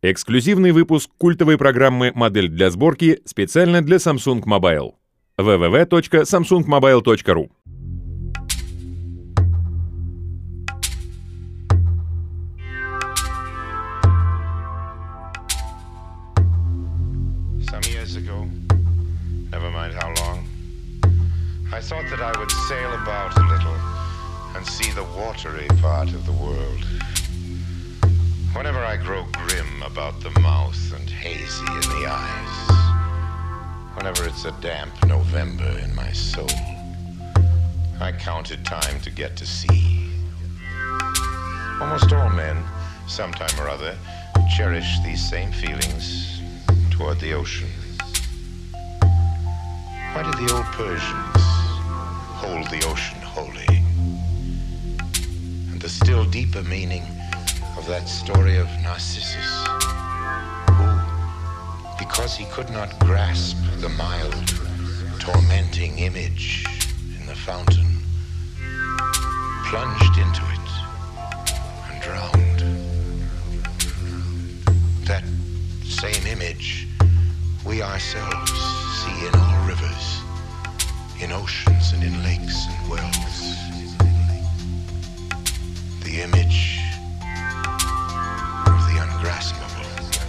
Эксклюзивный выпуск культовой программы «Модель для сборки» специально для Samsung Mobile. www.samsungmobile.ru. Some years ago, never mind how long, I thought that I would sail about a little and see the watery part of the world. Whenever I grow grim about the mouth and hazy in the eyes, whenever it's a damp November in my soul, I counted time to get to sea. Almost all men, sometime or other, cherish these same feelings toward the ocean. Why did the old Persians hold the ocean holy? And the still deeper meaning of that story of Narcissus, who, because he could not grasp the mild, tormenting image in the fountain, plunged into it and drowned. That same image we ourselves see in all rivers, in oceans and in lakes and wells. The image of the ungraspable,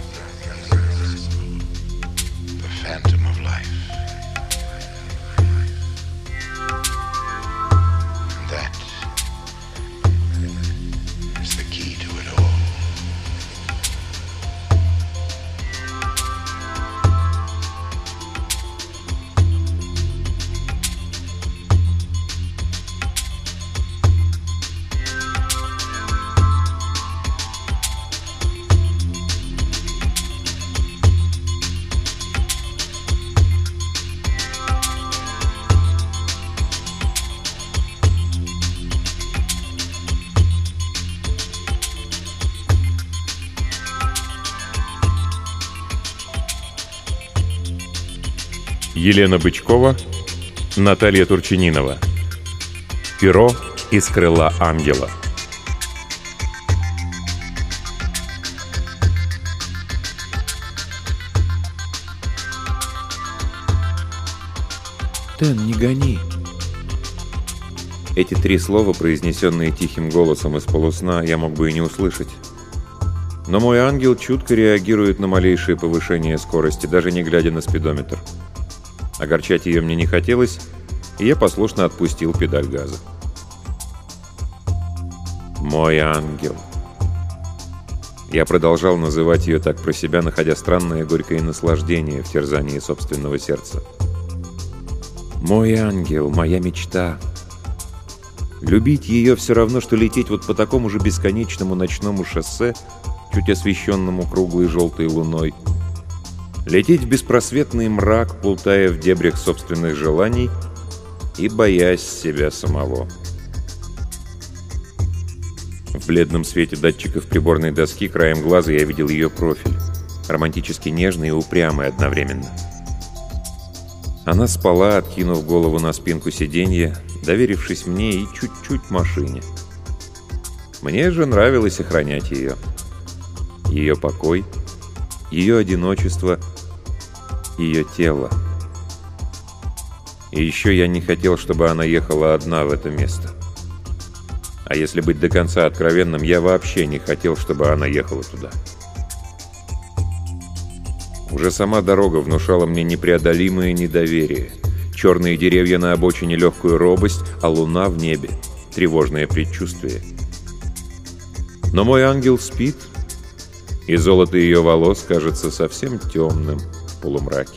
the phantom of life. And that is the key to it all. Елена Бычкова, Наталья Турчининова. Перо из крыла ангела. «Тен, не гони!» Эти три слова, произнесенные тихим голосом из полусна, я мог бы и не услышать. Но мой ангел чутко реагирует на малейшее повышение скорости, даже не глядя на спидометр. Огорчать ее мне не хотелось, и я послушно отпустил педаль газа. «Мой ангел». Я продолжал называть ее так про себя, находя странное горькое наслаждение в терзании собственного сердца. «Мой ангел, моя мечта». Любить ее все равно, что лететь вот по такому же бесконечному ночному шоссе, чуть освещенному круглой желтой луной. Лететь в беспросветный мрак, плутая в дебрях собственных желаний и боясь себя самого. В бледном свете датчиков приборной доски краем глаза я видел ее профиль, романтически нежный и упрямый одновременно. Она спала, откинув голову на спинку сиденья, доверившись мне и чуть-чуть машине. Мне же нравилось охранять ее. Ее покой, ее одиночество, ее тело. И еще я не хотел, чтобы она ехала одна в это место. А если быть до конца откровенным, я вообще не хотел, чтобы она ехала туда. Уже сама дорога внушала мне непреодолимое недоверие. Черные деревья на обочине — легкую робость, а луна в небе — тревожное предчувствие. Но мой ангел спит, и золото ее волос кажется совсем темным в полумраке.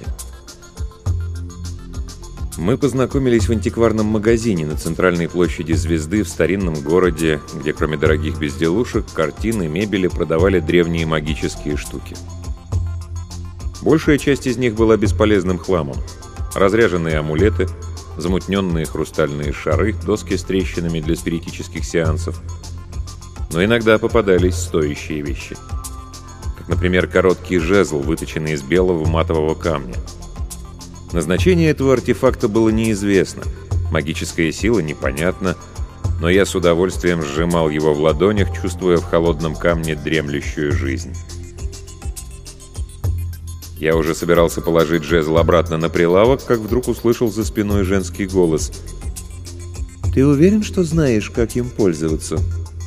Мы познакомились в антикварном магазине на центральной площади Звезды в старинном городе, где кроме дорогих безделушек, картин и мебели продавали древние магические штуки. Большая часть из них была бесполезным хламом. Разряженные амулеты, замутненные хрустальные шары, доски с трещинами для спиритических сеансов. Но иногда попадались стоящие вещи. Например, короткий жезл, выточенный из белого матового камня. Назначение этого артефакта было неизвестно, магическая сила непонятна, но я с удовольствием сжимал его в ладонях, чувствуя в холодном камне дремлющую жизнь. Я уже собирался положить жезл обратно на прилавок, как вдруг услышал за спиной женский голос. «Ты уверен, что знаешь, как им пользоваться?»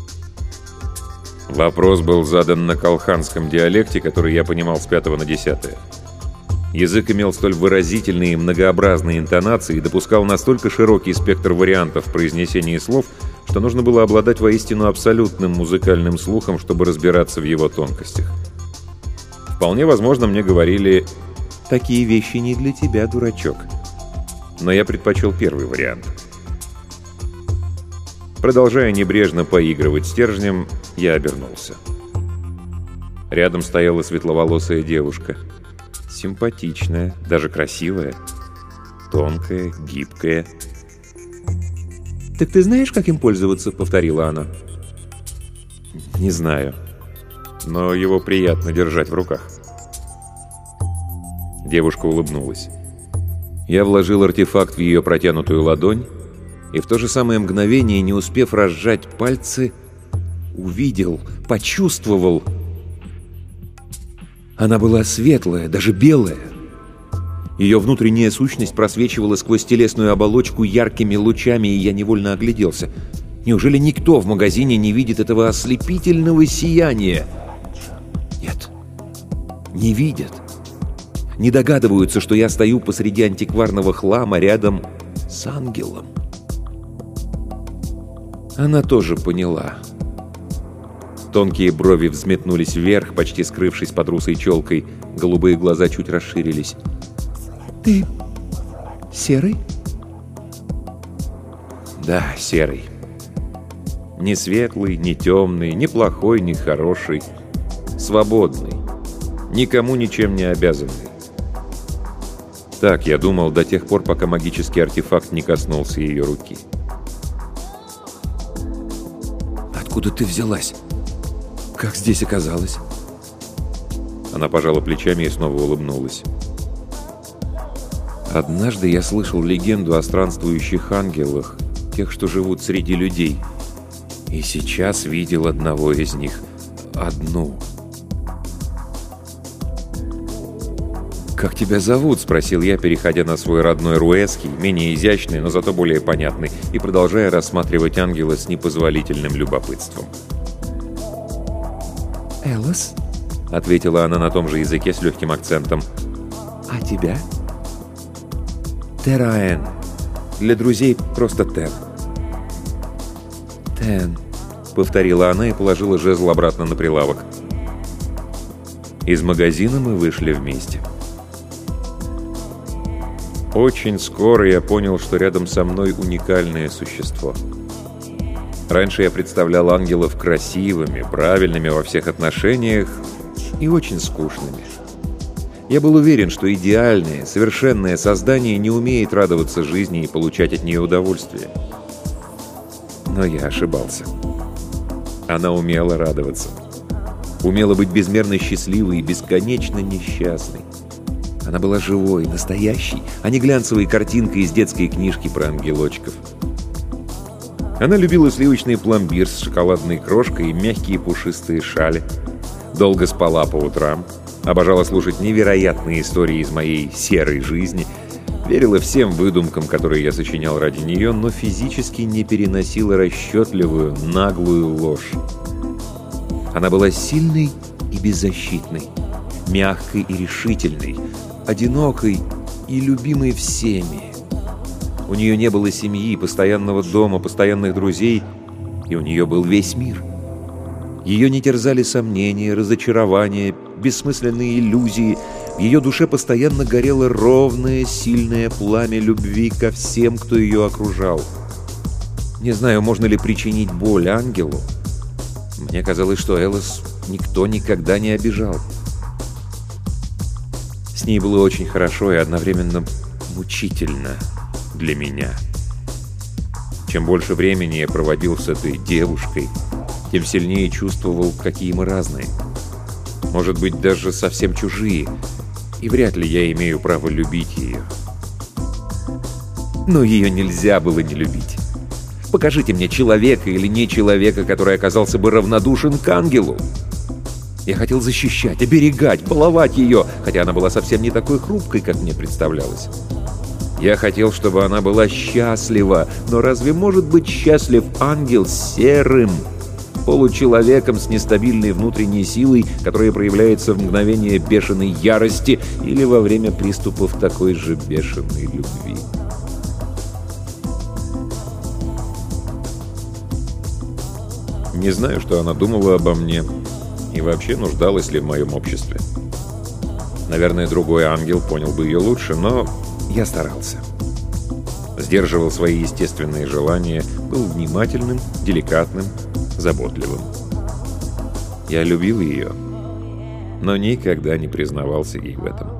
Вопрос был задан на колханском диалекте, который я понимал с 5 на 10. Язык имел столь выразительные и многообразные интонации и допускал настолько широкий спектр вариантов в произнесении слов, что нужно было обладать воистину абсолютным музыкальным слухом, чтобы разбираться в его тонкостях. Вполне возможно, мне говорили: «Такие вещи не для тебя, дурачок». Но я предпочел первый вариант. Продолжая небрежно поигрывать стержнем, я обернулся. Рядом стояла светловолосая девушка. Симпатичная, даже красивая. Тонкая, гибкая. «Так ты знаешь, как им пользоваться?» — повторила она. «Не знаю. Но его приятно держать в руках». Девушка улыбнулась. Я вложил артефакт в ее протянутую ладонь, и в то же самое мгновение, не успев разжать пальцы, увидел, почувствовал. Она была светлая, даже белая. Ее внутренняя сущность просвечивала сквозь телесную оболочку яркими лучами, и я невольно огляделся. Неужели никто в магазине не видит этого ослепительного сияния? Нет, не видят. Не догадываются, что я стою посреди антикварного хлама рядом с ангелом. Она тоже поняла. Тонкие брови взметнулись вверх, почти скрывшись под русой челкой. Голубые глаза чуть расширились. «Ты серый?» «Да, серый. Не светлый, не темный, не плохой, не хороший. Свободный. Никому ничем не обязанный». Так я думал до тех пор, пока магический артефакт не коснулся ее руки. «Откуда ты взялась? Как здесь оказалась?» Она пожала плечами и снова улыбнулась. «Однажды я слышал легенду о странствующих ангелах, тех, что живут среди людей. И сейчас видел одного из них. Одну». «Как тебя зовут?» — спросил я, переходя на свой родной руэский, менее изящный, но зато более понятный, и продолжая рассматривать ангела с непозволительным любопытством. «Элос», — ответила она на том же языке с легким акцентом. «А тебя?» «Тераэн. Для друзей просто Тен». «Тен», — повторила она и положила жезл обратно на прилавок. Из магазина мы вышли вместе. Очень скоро я понял, что рядом со мной уникальное существо. Раньше я представлял ангелов красивыми, правильными во всех отношениях и очень скучными. Я был уверен, что идеальное, совершенное создание не умеет радоваться жизни и получать от нее удовольствие. Но я ошибался. Она умела радоваться. Умела быть безмерно счастливой и бесконечно несчастной. Она была живой, настоящей, а не глянцевой картинкой из детской книжки про ангелочков. Она любила сливочный пломбир с шоколадной крошкой и мягкие пушистые шали. Долго спала по утрам. Обожала слушать невероятные истории из моей серой жизни. Верила всем выдумкам, которые я сочинял ради нее, но физически не переносила расчетливую, наглую ложь. Она была сильной и беззащитной, мягкой и решительной, одинокой и любимой всеми. У нее не было семьи, постоянного дома, постоянных друзей, и у нее был весь мир. Ее не терзали сомнения, разочарования, бессмысленные иллюзии. В ее душе постоянно горело ровное, сильное пламя любви ко всем, кто ее окружал. Не знаю, можно ли причинить боль ангелу. Мне казалось, что Элос никто никогда не обижал. С ней было очень хорошо и одновременно мучительно для меня. Чем больше времени я проводил с этой девушкой, тем сильнее чувствовал, какие мы разные. Может быть, даже совсем чужие, и вряд ли я имею право любить ее. Но ее нельзя было не любить. Покажите мне человека или не человека, который оказался бы равнодушен к ангелу. Я хотел защищать, оберегать, баловать ее, хотя она была совсем не такой хрупкой, как мне представлялось. Я хотел, чтобы она была счастлива, но разве может быть счастлив ангел с серым, получеловеком с нестабильной внутренней силой, которая проявляется в мгновение бешеной ярости или во время приступов такой же бешеной любви? Не знаю, что она думала обо мне и вообще нуждалась ли в моем обществе. Наверное, другой ангел понял бы ее лучше, но я старался. Сдерживал свои естественные желания, был внимательным, деликатным, заботливым. Я любил ее, но никогда не признавался ей в этом.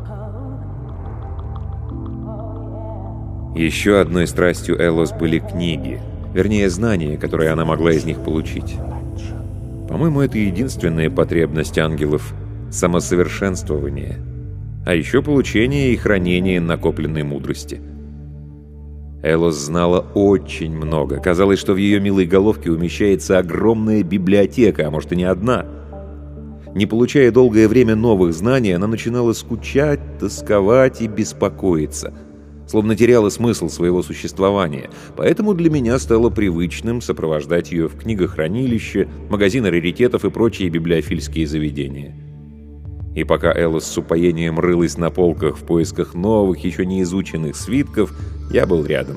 Еще одной страстью Элос были книги, вернее, знания, которые она могла из них получить. По-моему, это единственная потребность ангелов — самосовершенствование, а еще получение и хранение накопленной мудрости. Элос знала очень много. Казалось, что в ее милой головке умещается огромная библиотека, а может и не одна. Не получая долгое время новых знаний, она начинала скучать, тосковать и беспокоиться, словно теряла смысл своего существования. Поэтому для меня стало привычным сопровождать ее в книгохранилище, магазины раритетов и прочие библиофильские заведения. И пока Элос с упоением рылась на полках в поисках новых, еще не изученных свитков, я был рядом.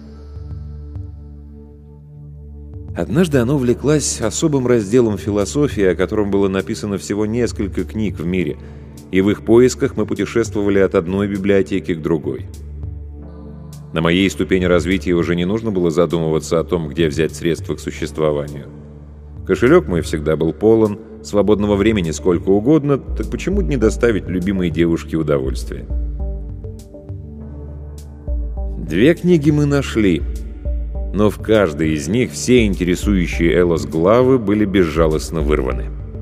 Однажды она увлеклась особым разделом философии, о котором было написано всего несколько книг в мире, и в их поисках мы путешествовали от одной библиотеки к другой. На моей ступени развития уже не нужно было задумываться о том, где взять средства к существованию. Кошелек мой всегда был полон, свободного времени сколько угодно, так почему не доставить любимой девушке удовольствие? 2 книги мы нашли, но в каждой из них все интересующие Элос главы были безжалостно вырваны.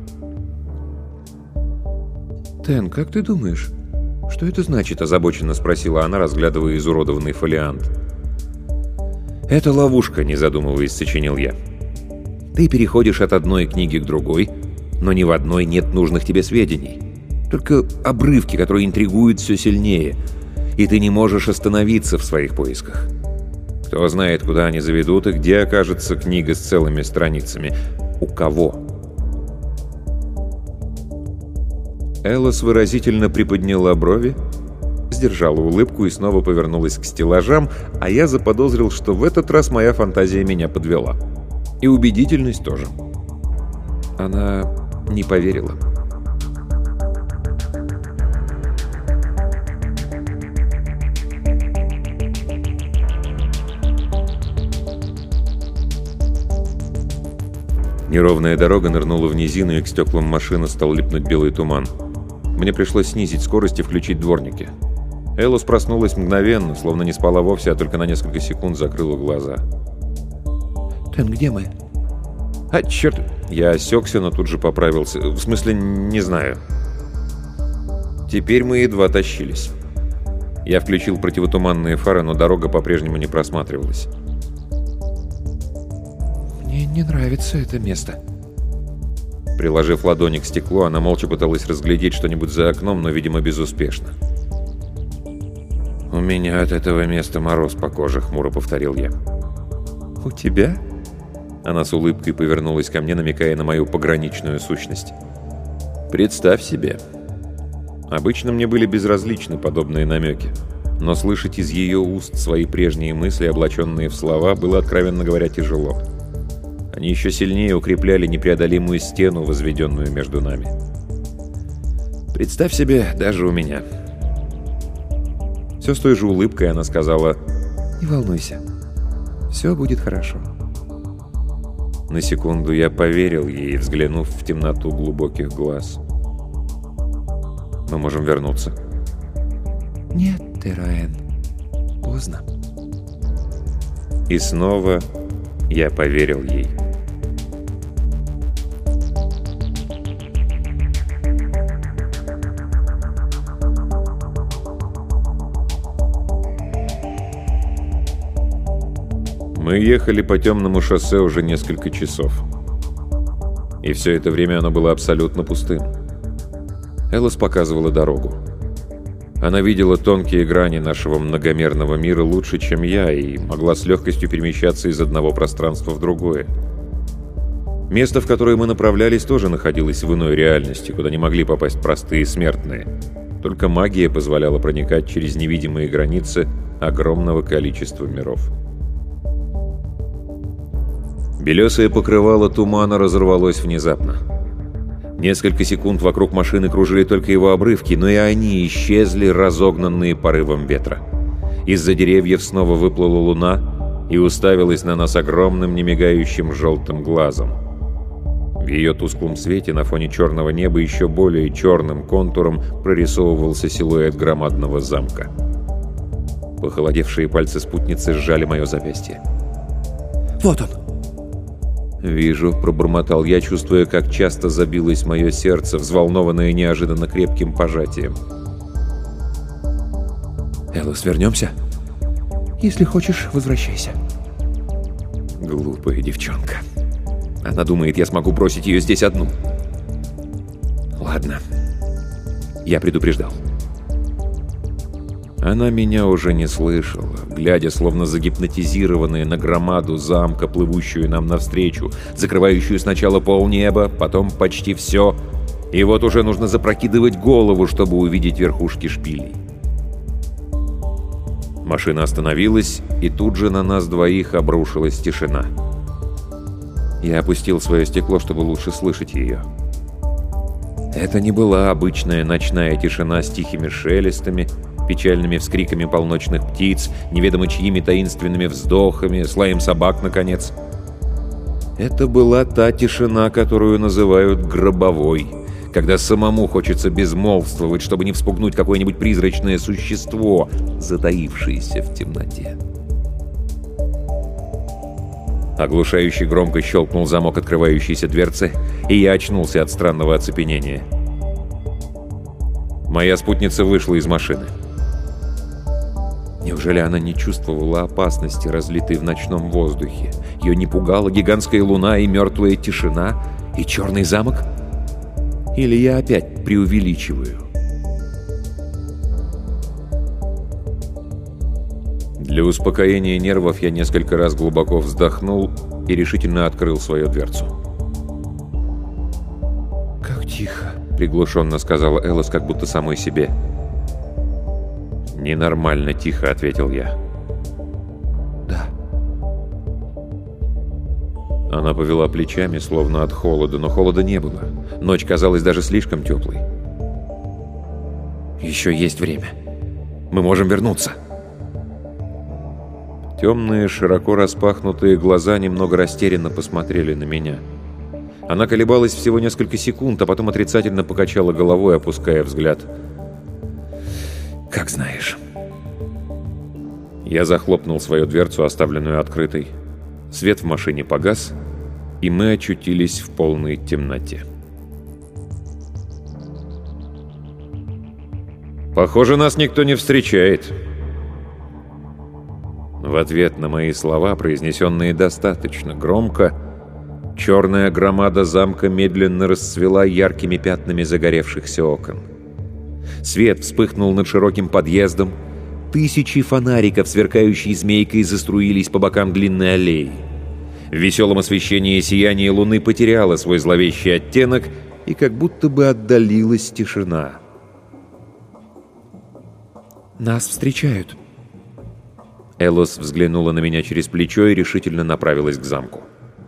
«Тен, как ты думаешь, что это значит?» — озабоченно спросила она, разглядывая изуродованный фолиант. «Это ловушка», — не задумываясь, сочинил я. «Ты переходишь от одной книги к другой, но ни в одной нет нужных тебе сведений. Только обрывки, которые интригуют все сильнее, и ты не можешь остановиться в своих поисках. Кто знает, куда они заведут и где окажется книга с целыми страницами. У кого?» Элос выразительно приподняла брови, сдержала улыбку и снова повернулась к стеллажам, а я заподозрил, что в этот раз моя фантазия меня подвела. И убедительность тоже. Она не поверила. Неровная дорога нырнула в низину, и к стеклам машины стал липнуть белый туман. Мне пришлось снизить скорость и включить дворники. Элос проснулась мгновенно, словно не спала вовсе, а только на несколько секунд закрыла глаза. «Тен, где мы?» «А, черт!» Я осекся, но тут же поправился. В смысле, не знаю. Теперь мы едва тащились. Я включил противотуманные фары, но дорога по-прежнему не просматривалась. «Мне не нравится это место». Приложив ладони к стеклу, она молча пыталась разглядеть что-нибудь за окном, но, видимо, безуспешно. «У меня от этого места мороз по коже», — хмуро повторил я. «У тебя?» Она с улыбкой повернулась ко мне, намекая на мою пограничную сущность. «Представь себе». Обычно мне были безразличны подобные намеки, но слышать из ее уст свои прежние мысли, облаченные в слова, было, откровенно говоря, тяжело. Они еще сильнее укрепляли непреодолимую стену, возведенную между нами. «Представь себе, даже у меня». Все с той же улыбкой она сказала: «Не волнуйся, все будет хорошо». На секунду я поверил ей, взглянув в темноту глубоких глаз. «Мы можем вернуться». «Нет, Тераэн, поздно». И снова я поверил ей. Мы ехали по темному шоссе уже несколько часов. И все это время оно было абсолютно пустым. Элос показывала дорогу. Она видела тонкие грани нашего многомерного мира лучше, чем я, и могла с легкостью перемещаться из одного пространства в другое. Место, в которое мы направлялись, тоже находилось в иной реальности, куда не могли попасть простые смертные. Только магия позволяла проникать через невидимые границы огромного количества миров. Белесое покрывало тумана разорвалось внезапно. Несколько секунд вокруг машины кружили только его обрывки, но и они исчезли, разогнанные порывом ветра. Из-за деревьев снова выплыла луна и уставилась на нас огромным немигающим желтым глазом. В ее тусклом свете на фоне черного неба еще более черным контуром прорисовывался силуэт громадного замка. Похолодевшие пальцы спутницы сжали мое запястье. «Вот он!» «Вижу», — пробормотал я, чувствуя, как часто забилось мое сердце, взволнованное неожиданно крепким пожатием. «Элос, вернемся?» «Если хочешь, возвращайся». Глупая девчонка. Она думает, я смогу бросить ее здесь одну. Ладно. Я предупреждал. Она меня уже не слышала, глядя, словно загипнотизированная на громаду замка, плывущую нам навстречу, закрывающую сначала полнеба, потом почти все. И вот уже нужно запрокидывать голову, чтобы увидеть верхушки шпилей. Машина остановилась, и тут же на нас двоих обрушилась тишина. Я опустил свое стекло, чтобы лучше слышать ее. Это не была обычная ночная тишина с тихими шелестами, печальными вскриками полночных птиц, неведомо чьими таинственными вздохами, с лаем собак, наконец. Это была та тишина, которую называют гробовой, когда самому хочется безмолвствовать, чтобы не вспугнуть какое-нибудь призрачное существо, затаившееся в темноте. Оглушающе громко щелкнул замок открывающейся дверцы, и я очнулся от странного оцепенения. Моя спутница вышла из машины. Неужели она не чувствовала опасности, разлитой в ночном воздухе? Ее не пугала гигантская луна и мертвая тишина, и черный замок? Или я опять преувеличиваю? Для успокоения нервов я несколько раз глубоко вздохнул и решительно открыл свою дверцу. «Как тихо», — приглушенно сказала Элос, как будто самой себе. «Ненормально тихо», — ответил я. «Да». Она повела плечами, словно от холода, но холода не было. Ночь казалась даже слишком теплой. «Еще есть время. Мы можем вернуться». Темные, широко распахнутые глаза немного растерянно посмотрели на меня. Она колебалась всего несколько секунд, а потом отрицательно покачала головой, опуская взгляд. «Как знаешь». Я захлопнул свою дверцу, оставленную открытой. Свет в машине погас, и мы очутились в полной темноте. «Похоже, нас никто не встречает». В ответ на мои слова, произнесенные достаточно громко, черная громада замка медленно расцвела яркими пятнами загоревшихся окон. Свет вспыхнул над широким подъездом. Тысячи фонариков, сверкающей змейкой, заструились по бокам длинной аллеи. В веселом освещении сияние луны потеряло свой зловещий оттенок, и как будто бы отдалилась тишина. «Нас встречают». Элос взглянула на меня через плечо и решительно направилась к замку.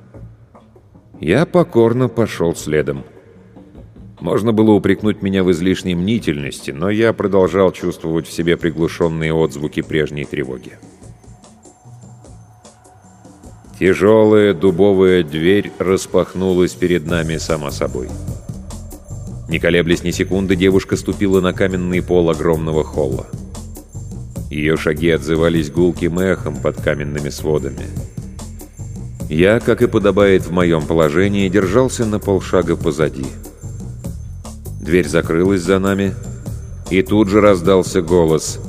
Я покорно пошел следом. Можно было упрекнуть меня в излишней мнительности, но я продолжал чувствовать в себе приглушенные отзвуки прежней тревоги. Тяжелая дубовая дверь распахнулась перед нами сама собой. Не колеблясь ни секунды, девушка ступила на каменный пол огромного холла. Ее шаги отзывались гулким эхом под каменными сводами. Я, как и подобает в моем положении, держался на полшага позади. Дверь закрылась за нами, и тут же раздался голос.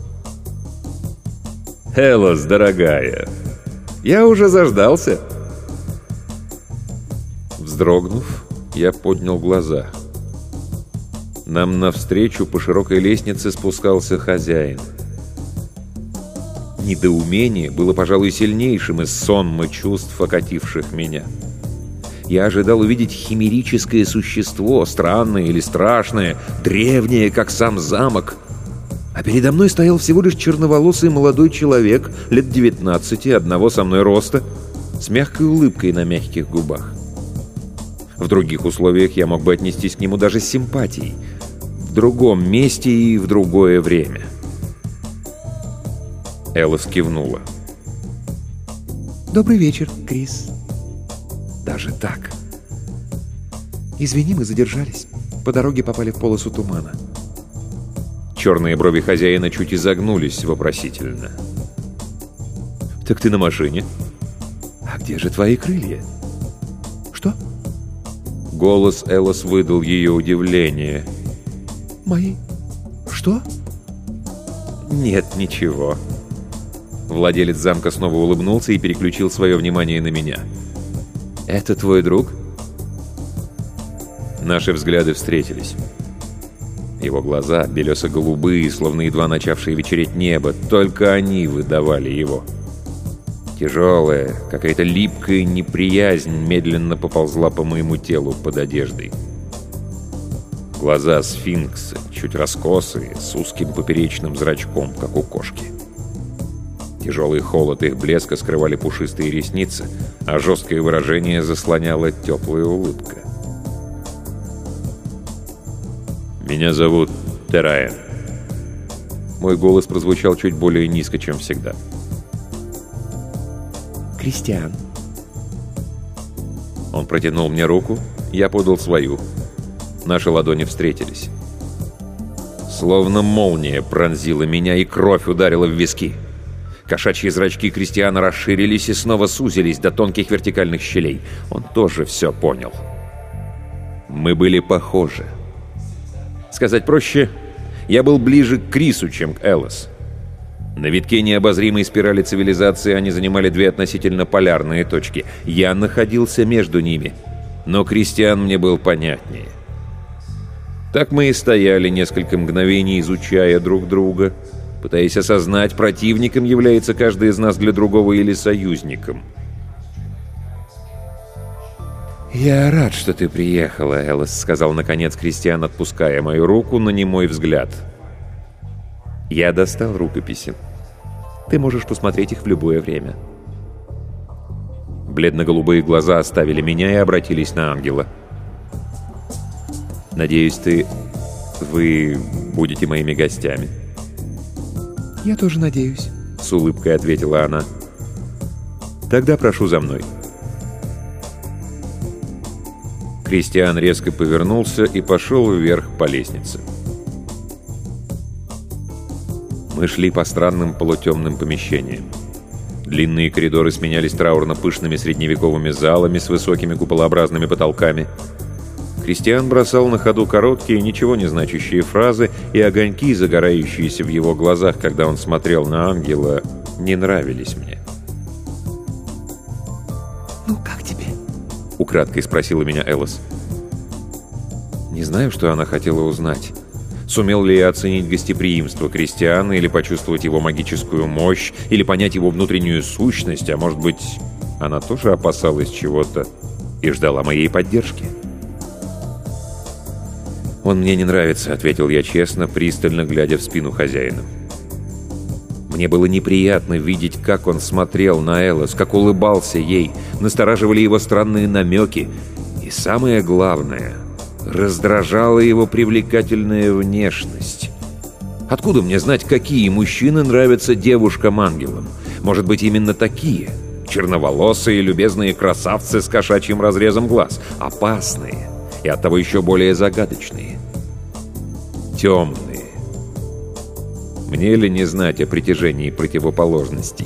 «Элос, дорогая, я уже заждался!» Вздрогнув, Я поднял глаза. Нам навстречу по широкой лестнице спускался хозяин. Недоумение было, пожалуй, сильнейшим из сонма чувств, окативших меня. Я ожидал увидеть химерическое существо, странное или страшное, древнее, как сам замок. А передо мной стоял всего лишь черноволосый молодой человек, лет 19, одного со мной роста, с мягкой улыбкой на мягких губах. В других условиях я мог бы отнестись к нему даже с симпатией. В другом месте и в другое время. Элос кивнула. Добрый вечер, Крис. Даже так. Извини, мы задержались. По дороге попали в полосу тумана. Черные брови хозяина чуть изогнулись вопросительно. «Так ты на машине? А где же твои крылья?» Что? Голос Элос выдал ее удивление. Мои? Что? «Нет, ничего». Владелец замка снова улыбнулся и переключил свое внимание на меня. «Это твой друг?» Наши взгляды встретились. Его глаза, белесо-голубые, словно едва начавшие вечереть небо, только они выдавали его. Тяжелая, какая-то липкая неприязнь медленно поползла по моему телу под одеждой. Глаза сфинкса, чуть раскосые, с узким поперечным зрачком, как у кошки. Тяжелый холод их блеска скрывали пушистые ресницы, а жесткое выражение заслоняла теплая улыбка. «Меня зовут Тераен». Мой голос прозвучал чуть более низко, чем всегда. Кристиан. Он протянул мне руку, я подал свою. Наши ладони встретились. Словно молния пронзила меня, и кровь ударила в виски. Кошачьи зрачки Кристиана расширились и снова сузились до тонких вертикальных щелей. Он тоже все понял. Мы были похожи. Сказать проще, я был ближе к Крису, чем к Элос. На витке необозримой спирали цивилизации они занимали две относительно полярные точки. Я находился между ними, но Кристиан мне был понятнее. Так мы и стояли несколько мгновений, изучая друг друга, пытаясь осознать, противником является каждый из нас для другого или союзником. «Я рад, что ты приехала, Элос», — сказал наконец Кристиан, отпуская мою руку на немой взгляд. Я достал рукописи. Ты можешь посмотреть их в любое время. Бледно-голубые глаза оставили меня и обратились на ангела. «Надеюсь, вы будете моими гостями?» Я тоже надеюсь, — с улыбкой ответила она. «Тогда прошу за мной». Кристиан резко повернулся и пошел вверх по лестнице. Мы шли по странным полутемным помещениям. Длинные коридоры сменялись траурно-пышными средневековыми залами с высокими куполообразными потолками. Кристиан бросал на ходу короткие, ничего не значащие фразы, и огоньки, загорающиеся в его глазах, когда он смотрел на ангела, не нравились мне. «Ну, как тебе?» — украдкой спросила меня Элос. Не знаю, что она хотела узнать. Сумел ли я оценить гостеприимство Кристиана, или почувствовать его магическую мощь, или понять его внутреннюю сущность, а может быть, она тоже опасалась чего-то и ждала моей поддержки? «Он мне не нравится», — ответил я честно, пристально глядя в спину хозяина. Мне было неприятно видеть, как он смотрел на Элос, как улыбался ей, настораживали его странные намеки. И самое главное, раздражала его привлекательная внешность. Откуда мне знать, какие мужчины нравятся девушкам-ангелам? Может быть, именно такие? Черноволосые, любезные красавцы с кошачьим разрезом глаз. Опасные и оттого еще более загадочные. Темные. Мне ли не знать о притяжении противоположностей?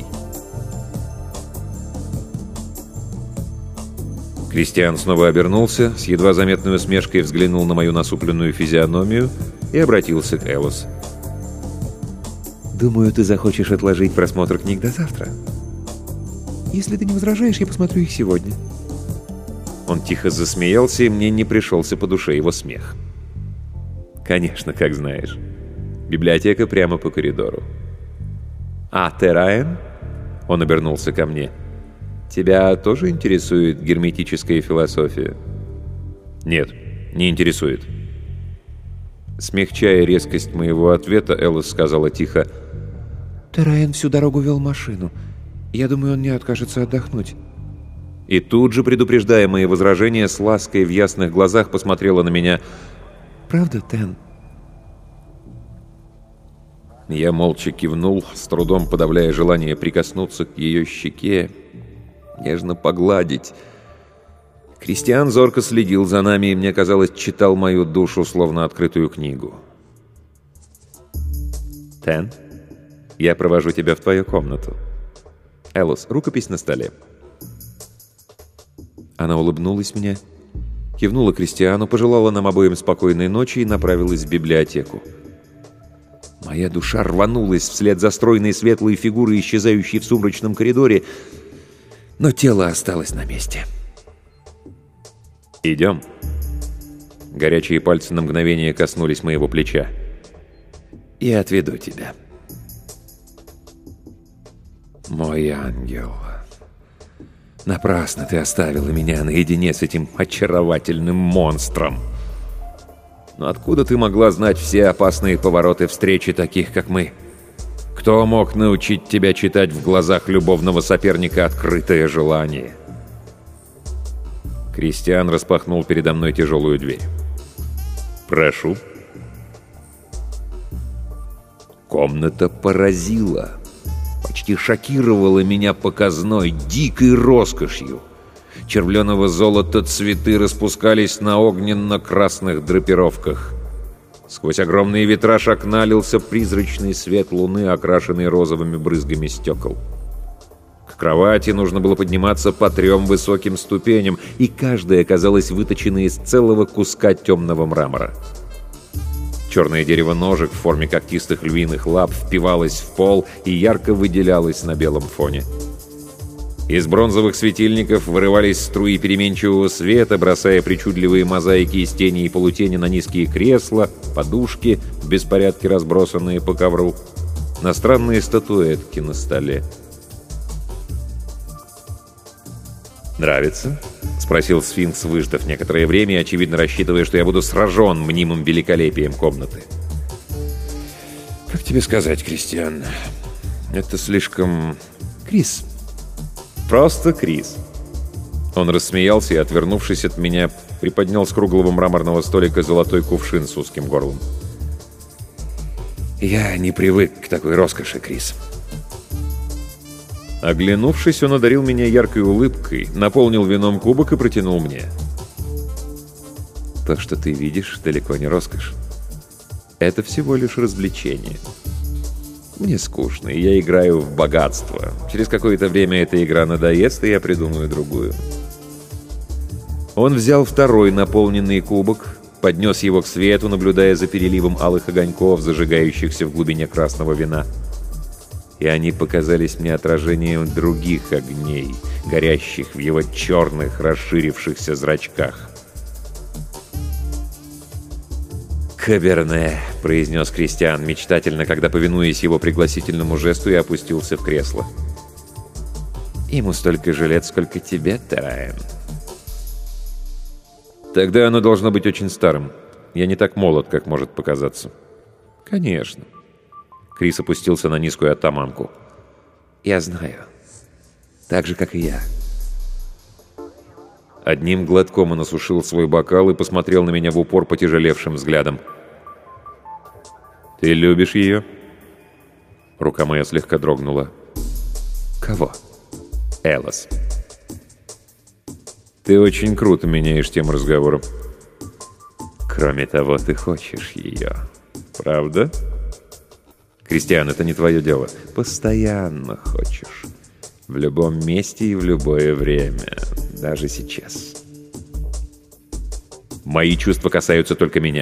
Кристиан снова обернулся, с едва заметной усмешкой взглянул на мою насупленную физиономию и обратился к Элос. «Думаю, ты захочешь отложить просмотр книг до завтра. Если ты не возражаешь, я посмотрю их сегодня». Он тихо засмеялся, и мне не пришелся по душе его смех. «Конечно, как знаешь. Библиотека прямо по коридору». «А, Терраен?» Он обернулся ко мне. «Тебя тоже интересует герметическая философия?» «Нет, не интересует». Смягчая резкость моего ответа, Элос сказала тихо: Терраен всю дорогу вел машину. Я думаю, он не откажется отдохнуть. И тут же, предупреждая мои возражения, с лаской в ясных глазах посмотрела на меня. Правда, Тен? Я молча кивнул, с трудом подавляя желание прикоснуться к ее щеке, нежно погладить. Кристиан зорко следил за нами и, мне казалось, читал мою душу, словно открытую книгу. «Тен, я провожу тебя в твою комнату. Элос, рукопись на столе». Она улыбнулась мне, кивнула Кристиану, пожелала нам обоим спокойной ночи и направилась в библиотеку. Моя душа рванулась вслед за стройной светлой фигурой, исчезающей в сумрачном коридоре, но тело осталось на месте. «Идем». Горячие пальцы на мгновение коснулись моего плеча. «Я отведу тебя». «Мой ангел, напрасно ты оставила меня наедине с этим очаровательным монстром. Но откуда ты могла знать все опасные повороты встречи таких, как мы? Кто мог научить тебя читать в глазах любовного соперника открытое желание?» Кристиан распахнул передо мной тяжелую дверь. «Прошу». Комната поразила, почти шокировала меня показной, дикой роскошью. Червленого золота цветы распускались на огненно-красных драпировках. Сквозь огромные витраж окна лился призрачный свет луны, окрашенный розовыми брызгами стекол. К кровати нужно было подниматься по 3 высоким ступеням, и каждая казалась выточенной из целого куска темного мрамора. Черное дерево ножек в форме когтистых львиных лап впивалось в пол и ярко выделялось на белом фоне. Из бронзовых светильников вырывались струи переменчивого света, бросая причудливые мозаики из тени и полутени на низкие кресла, подушки, в беспорядке разбросанные по ковру, на странные статуэтки на столе. «Нравится?» — спросил сфинкс, выждав некоторое время, очевидно рассчитывая, что я буду сражен мнимым великолепием комнаты. «Как тебе сказать, Кристиан? Это слишком... Крис. Просто Крис». Он рассмеялся и, отвернувшись от меня, приподнял с круглого мраморного столика золотой кувшин с узким горлом. «Я не привык к такой роскоши, Крис». Оглянувшись, он одарил меня яркой улыбкой, наполнил вином кубок и протянул мне. «То, что ты видишь, далеко не роскошь. Это всего лишь развлечение. Мне скучно, и я играю в богатство. Через какое-то время эта игра надоест, и я придумаю другую». Он взял второй наполненный кубок, поднес его к свету, наблюдая за переливом алых огоньков, зажигающихся в глубине красного вина. И они показались мне отражением других огней, горящих в его черных, расширившихся зрачках. «Каберне», — произнес Кристиан мечтательно, когда, повинуясь его пригласительному жесту, я опустился в кресло. «Ему столько же лет, сколько тебе, Терраен». «Тогда оно должно быть очень старым. Я не так молод, как может показаться». «Конечно». Крис опустился на низкую оттаманку. «Я знаю. Так же, как и я». Одним глотком он осушил свой бокал и посмотрел на меня в упор потяжелевшим взглядом. «Ты любишь ее?» Рука моя слегка дрогнула. «Кого?» «Элос». «Ты очень круто меняешь тему разговора. Кроме того, ты хочешь ее. Правда?» «Кристиан, это не твое дело. Постоянно хочешь. В любом месте и в любое время. Даже сейчас. Мои чувства касаются только меня».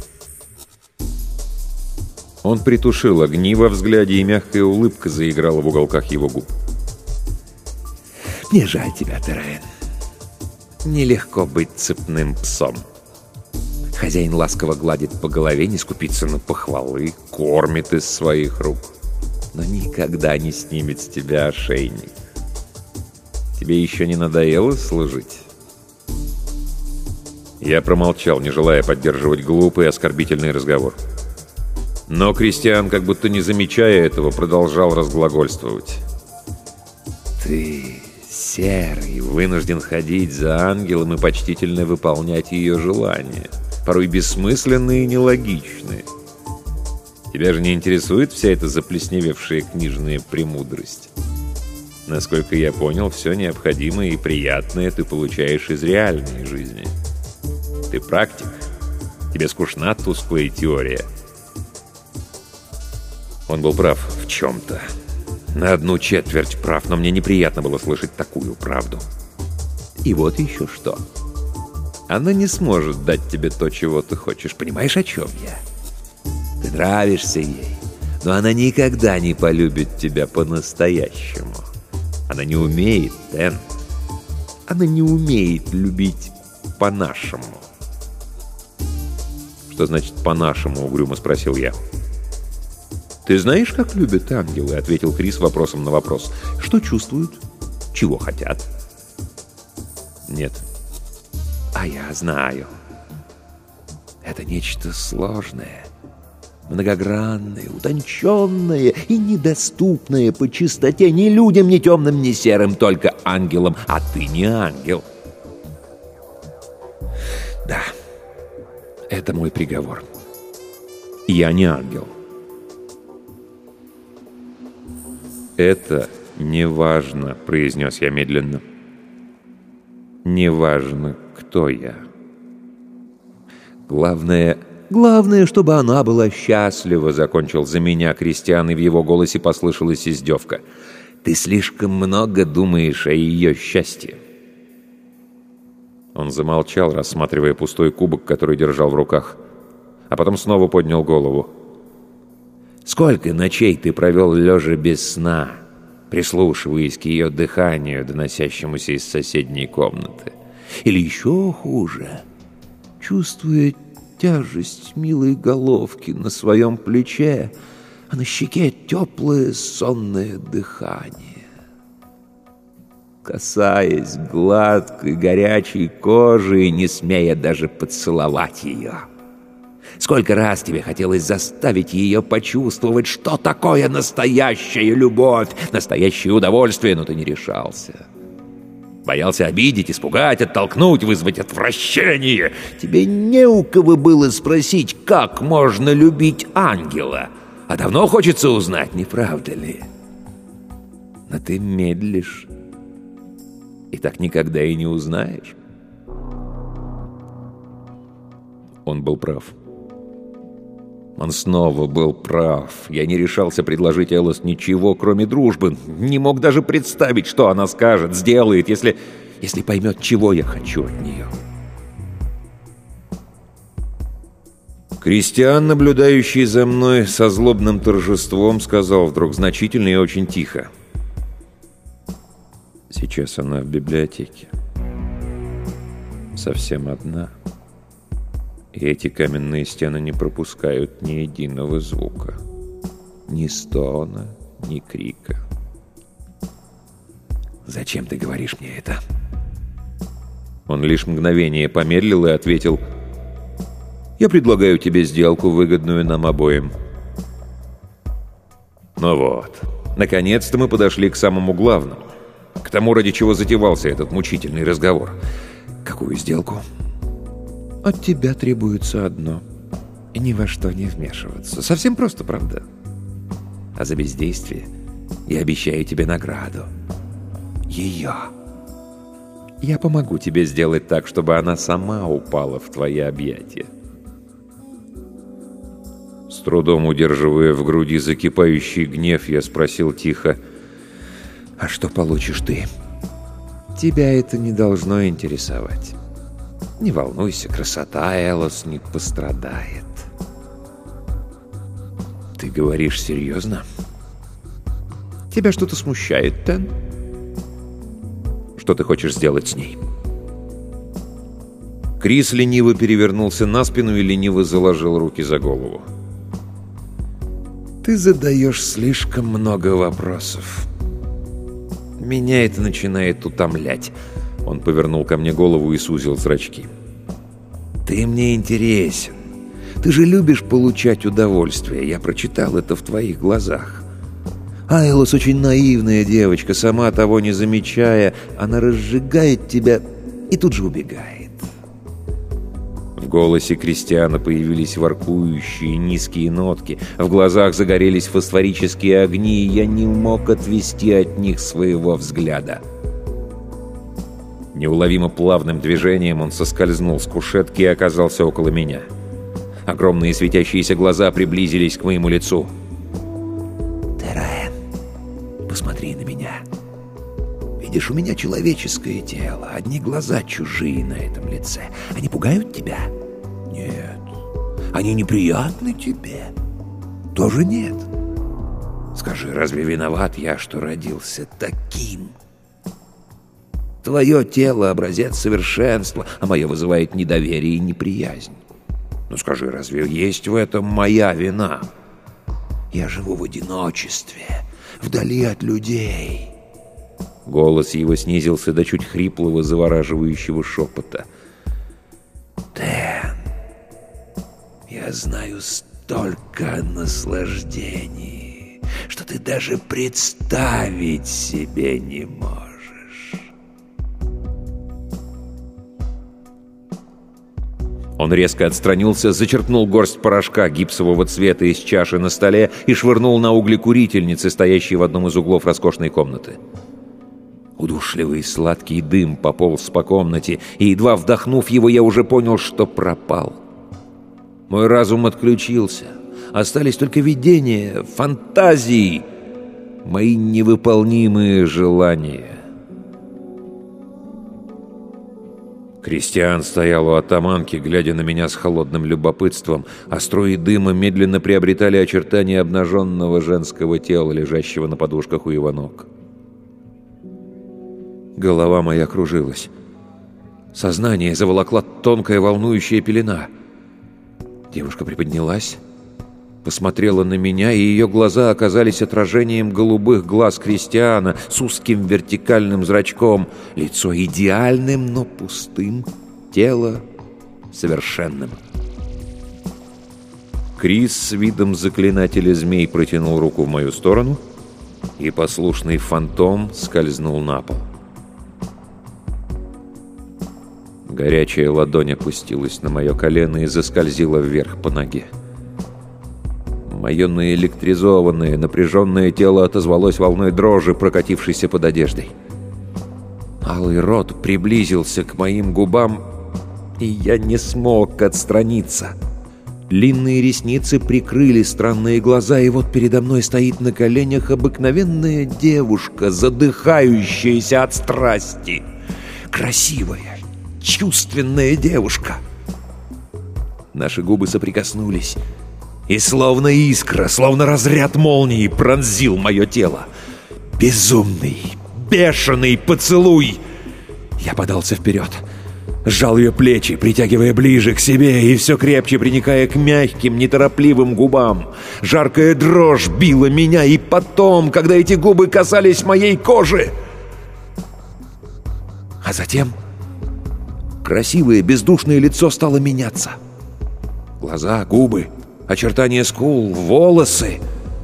Он притушил огни во взгляде, и мягкая улыбка заиграла в уголках его губ. «Мне жаль тебя, Терраен. Нелегко быть цепным псом. Хозяин ласково гладит по голове, не скупится на похвалы, кормит из своих рук, но никогда не снимет с тебя ошейник. Тебе еще не надоело служить? Я промолчал, не желая поддерживать глупый оскорбительный разговор. Но Кристиан, как будто не замечая этого, продолжал разглагольствовать. «Ты, серый, вынужден ходить за ангелом и почтительно выполнять ее желания, порой бессмысленные и нелогичные. Тебя же не интересует вся эта заплесневевшая книжная премудрость? Насколько я понял, все необходимое и приятное ты получаешь из реальной жизни. Ты практик. Тебе скучна тусклая теория». Он был прав в чем-то. На 1/4 прав, но мне неприятно было слышать такую правду. И вот еще что. Она не сможет дать тебе то, чего ты хочешь. Понимаешь, о чем я? Ты нравишься ей, но она никогда не полюбит тебя по-настоящему. Она не умеет, Тен. Она не умеет любить по-нашему. «Что значит «по-нашему»?» — угрюмо спросил я. «Ты знаешь, как любят ангелы?» — ответил Крис вопросом на вопрос. «Что чувствуют? Чего хотят?» «Нет». «А я знаю. Это нечто сложное, многогранное, утонченное и недоступное по чистоте ни людям, ни темным, ни серым, только ангелам. А ты не ангел». «Да, это мой приговор. Я не ангел». «Это не важно», — произнес я медленно. «Не важно, кто я. Главное, чтобы она была счастлива», — закончил за меня Кристиан, и в его голосе послышалась издевка. «Ты слишком много думаешь о ее счастье». Он замолчал, рассматривая пустой кубок, который держал в руках, а потом снова поднял голову. «Сколько ночей ты провел лежа без сна, прислушиваясь к ее дыханию, доносящемуся из соседней комнаты? Или еще хуже, чувствуя тяжесть милой головки на своем плече, а на щеке теплое сонное дыхание? Касаясь гладкой горячей кожи и не смея даже поцеловать ее. Сколько раз тебе хотелось заставить ее почувствовать, что такое настоящая любовь, настоящее удовольствие, но ты не решался. Боялся обидеть, испугать, оттолкнуть, вызвать отвращение. Тебе не у кого было спросить, как можно любить ангела. А давно хочется узнать, не правда ли? Но ты медлишь, и так никогда и не узнаешь. Он был прав. Он снова был прав. Я не решался предложить Элос ничего, кроме дружбы. Не мог даже представить, что она скажет, сделает, если поймет, чего я хочу от нее. Кристиан, наблюдающий за мной со злобным торжеством, сказал вдруг значительно и очень тихо. Сейчас она в библиотеке. Совсем одна. И эти каменные стены не пропускают ни единого звука. Ни стона, ни крика. «Зачем ты говоришь мне это?» Он лишь мгновение помедлил и ответил: «Я предлагаю тебе сделку, выгодную нам обоим». Ну вот, наконец-то мы подошли к самому главному, к тому, ради чего затевался этот мучительный разговор. «Какую сделку?» «От тебя требуется одно — ни во что не вмешиваться. Совсем просто, правда? А за бездействие я обещаю тебе награду. Ее. Я помогу тебе сделать так, чтобы она сама упала в твои объятия». С трудом удерживая в груди закипающий гнев, я спросил тихо: «А что получишь ты?» «Тебя это не должно интересовать. Не волнуйся, красота Элос не пострадает». «Ты говоришь серьезно? Тебя что-то смущает, Тен? Что ты хочешь сделать с ней?» Крис лениво перевернулся на спину и лениво заложил руки за голову. «Ты задаешь слишком много вопросов. Меня это начинает утомлять». Он повернул ко мне голову и сузил зрачки. «Ты мне интересен. Ты же любишь получать удовольствие. Я прочитал это в твоих глазах. Айлос очень наивная девочка, сама того не замечая. Она разжигает тебя и тут же убегает». В голосе Кристиана появились воркующие низкие нотки. В глазах загорелись фосфорические огни, и я не мог отвести от них своего взгляда. Неуловимо плавным движением он соскользнул с кушетки и оказался около меня. Огромные светящиеся глаза приблизились к моему лицу. «Тераэн, посмотри на меня. Видишь, у меня человеческое тело, одни глаза чужие на этом лице. Они пугают тебя? Нет. Они неприятны тебе? Тоже нет. Скажи, разве виноват я, что родился таким? Твое тело — образец совершенства, а мое вызывает недоверие и неприязнь. Ну скажи, разве есть в этом моя вина? Я живу в одиночестве, вдали от людей». Голос его снизился до чуть хриплого, завораживающего шепота. «Тэн, я знаю столько наслаждений, что ты даже представить себе не можешь». Он резко отстранился, зачерпнул горсть порошка гипсового цвета из чаши на столе и швырнул на угли курительницы, стоящей в одном из углов роскошной комнаты. Удушливый сладкий дым пополз по комнате, и, едва вдохнув его, я уже понял, что пропал. Мой разум отключился. Остались только видения, фантазии, мои невыполнимые желания. Кристиан стоял у атаманки, глядя на меня с холодным любопытством, а струи дыма медленно приобретали очертания обнаженного женского тела, лежащего на подушках у его ног. Голова моя кружилась. Сознание заволокла тонкая волнующая пелена. Девушка приподнялась, посмотрела на меня, и ее глаза оказались отражением голубых глаз Кристиана с узким вертикальным зрачком. Лицо идеальным, но пустым, тело совершенным. Крис с видом заклинателя змей протянул руку в мою сторону, и послушный фантом скользнул на пол. Горячая ладонь опустилась на мое колено и заскользила вверх по ноге. Мое наэлектризованное, напряженное тело отозвалось волной дрожи, прокатившейся под одеждой. Алый рот приблизился к моим губам, и я не смог отстраниться. Длинные ресницы прикрыли странные глаза, и вот передо мной стоит на коленях обыкновенная девушка, задыхающаяся от страсти. Красивая, чувственная девушка. Наши губы соприкоснулись, и словно искра, словно разряд молнии пронзил мое тело. Безумный, бешеный поцелуй. Я подался вперед, сжал ее плечи, притягивая ближе к себе и все крепче приникая к мягким, неторопливым губам. Жаркая дрожь била меня, и потом, когда эти губы касались моей кожи. А затем красивое, бездушное лицо стало меняться. Глаза, губы, очертания скул, волосы.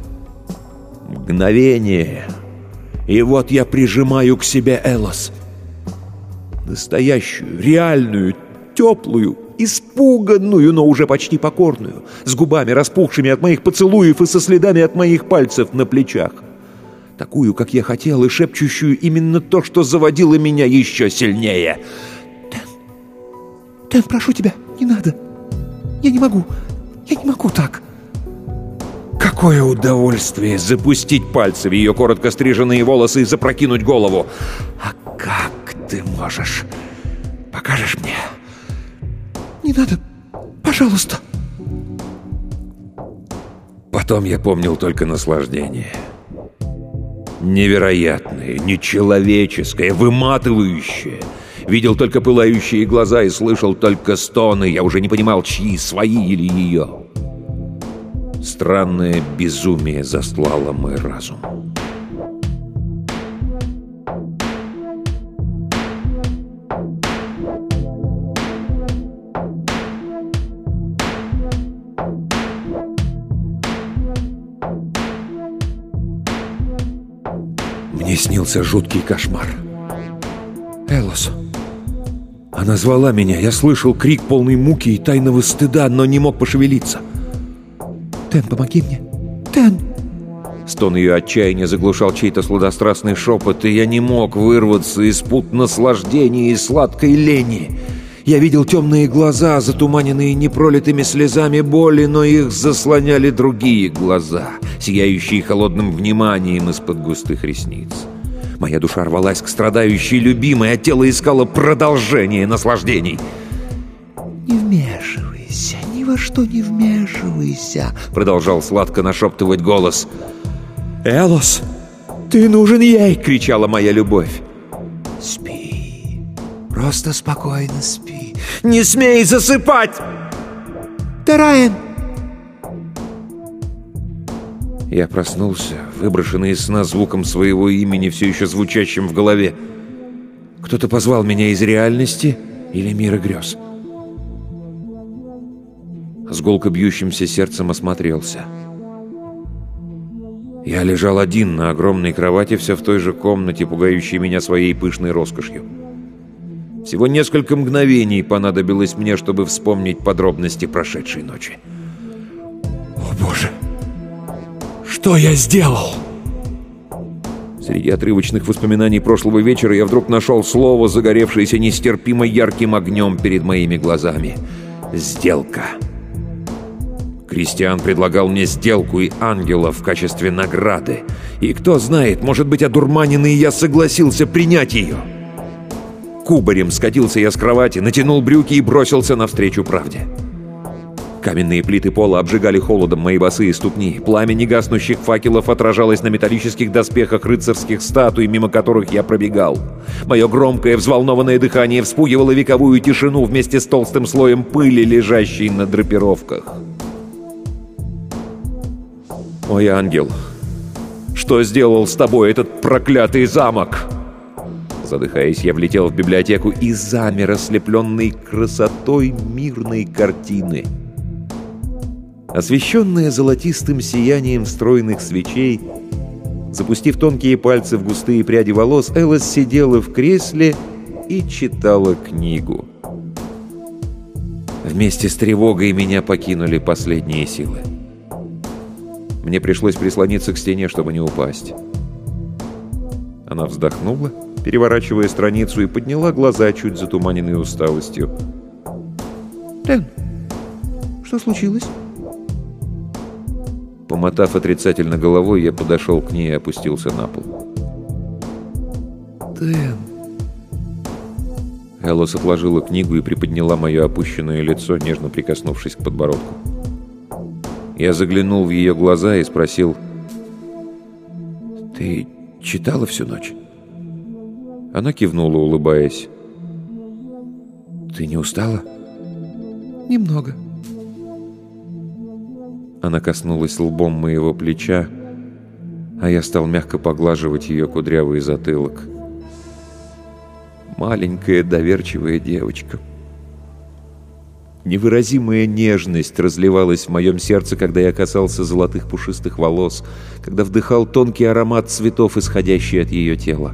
Мгновение. И вот я прижимаю к себе Элос. Настоящую, реальную, теплую, испуганную, но уже почти покорную, с губами распухшими от моих поцелуев и со следами от моих пальцев на плечах. Такую, как я хотел, и шепчущую именно то, что заводило меня еще сильнее. «Тэн, прошу тебя, не надо. Я не могу так». Какое удовольствие запустить пальцы в ее коротко стриженные волосы и запрокинуть голову. А как ты можешь? Покажешь мне? Не надо, пожалуйста. Потом я помнил только наслаждение. Невероятное, нечеловеческое, выматывающее. Видел только пылающие глаза и слышал только стоны. Я уже не понимал, чьи, свои или ее. Странное безумие застлало мой разум. Мне снился жуткий кошмар. Элос. Она звала меня. Я слышал крик полной муки и тайного стыда, но не мог пошевелиться. «Тен, помоги мне! Тен!» Стон ее отчаяния заглушал чей-то сладострастный шепот, и я не мог вырваться из пут наслаждения и сладкой лени. Я видел темные глаза, затуманенные непролитыми слезами боли, но их заслоняли другие глаза, сияющие холодным вниманием из-под густых ресниц. Моя душа рвалась к страдающей любимой, а тело искало продолжение наслаждений. «Не вмешивайся, ни во что не вмешивайся», — продолжал сладко нашептывать голос. «Элос, ты нужен ей!» — кричала моя любовь. «Спи, просто спокойно спи». «Не смей засыпать!» «Тераен!» Я проснулся, выброшенный из сна звуком своего имени, все еще звучащим в голове. Кто-то позвал меня из реальности или мира грез. С гулко бьющимся сердцем осмотрелся. Я лежал один на огромной кровати, все в той же комнате, пугающей меня своей пышной роскошью. Всего несколько мгновений понадобилось мне, чтобы вспомнить подробности прошедшей ночи. О, Боже! Что я сделал? Среди отрывочных воспоминаний прошлого вечера я вдруг нашел слово, загоревшееся нестерпимо ярким огнем перед моими глазами. «Сделка». Кристиан предлагал мне сделку и ангела в качестве награды. И кто знает, может быть, одурманенный я согласился принять ее. Кубарем скатился я с кровати, натянул брюки и бросился навстречу правде. Каменные плиты пола обжигали холодом мои босые ступни. Пламя негаснущих факелов отражалось на металлических доспехах рыцарских статуй, мимо которых я пробегал. Мое громкое, взволнованное дыхание вспугивало вековую тишину вместе с толстым слоем пыли, лежащей на драпировках. «Мой ангел, что сделал с тобой этот проклятый замок?» Задыхаясь, я влетел в библиотеку и замер, ослепленный красотой мирной картины. Освещенная золотистым сиянием стройных свечей, запустив тонкие пальцы в густые пряди волос, Элос сидела в кресле и читала книгу. Вместе с тревогой меня покинули последние силы. Мне пришлось прислониться к стене, чтобы не упасть. Она вздохнула, переворачивая страницу, и подняла глаза, чуть затуманенные усталостью. «Тен, что случилось?» Помотав отрицательно головой, я подошел к ней и опустился на пол. «Тен...» Элос отложила книгу и приподняла мое опущенное лицо, нежно прикоснувшись к подбородку. Я заглянул в ее глаза и спросил: «Ты читала всю ночь?» Она кивнула, улыбаясь. «Ты не устала?» «Немного». Она коснулась лбом моего плеча, а я стал мягко поглаживать ее кудрявый затылок. Маленькая доверчивая девочка. Невыразимая нежность разливалась в моем сердце, когда я касался золотых пушистых волос, когда вдыхал тонкий аромат цветов, исходящий от ее тела.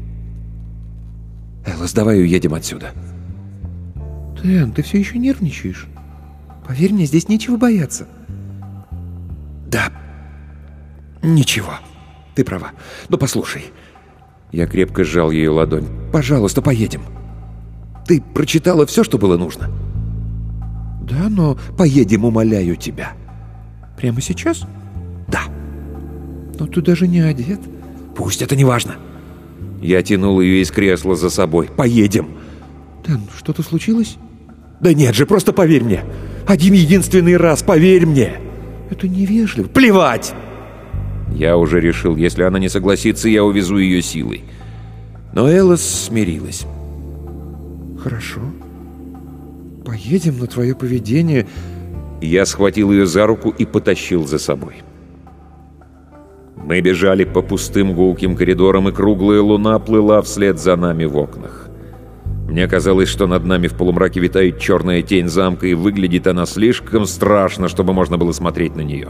«Элос, давай уедем отсюда». «Тен, ты все еще нервничаешь? Поверь мне, здесь нечего бояться». «Да, ничего, ты права. Но послушай». Я крепко сжал ее ладонь. «Пожалуйста, поедем. Ты прочитала все, что было нужно?» «Да, но поедем, умоляю тебя». Прямо сейчас?» «Да». «Но ты даже не одет». «Пусть это не важно». Я тянул ее из кресла за собой. «Поедем». «Тен, что-то случилось?» «Да нет же, просто поверь мне. Один единственный раз, поверь мне». «Это невежливо». «Плевать!» Я уже решил, если она не согласится, я увезу ее силой. Но Элос смирилась. Хорошо. Поедем, но твое поведение... Я схватил ее за руку и потащил за собой. Мы бежали по пустым гулким коридорам, и круглая луна плыла вслед за нами в окнах. Мне казалось, что над нами в полумраке витает черная тень замка, и выглядит она слишком страшно, чтобы можно было смотреть на нее.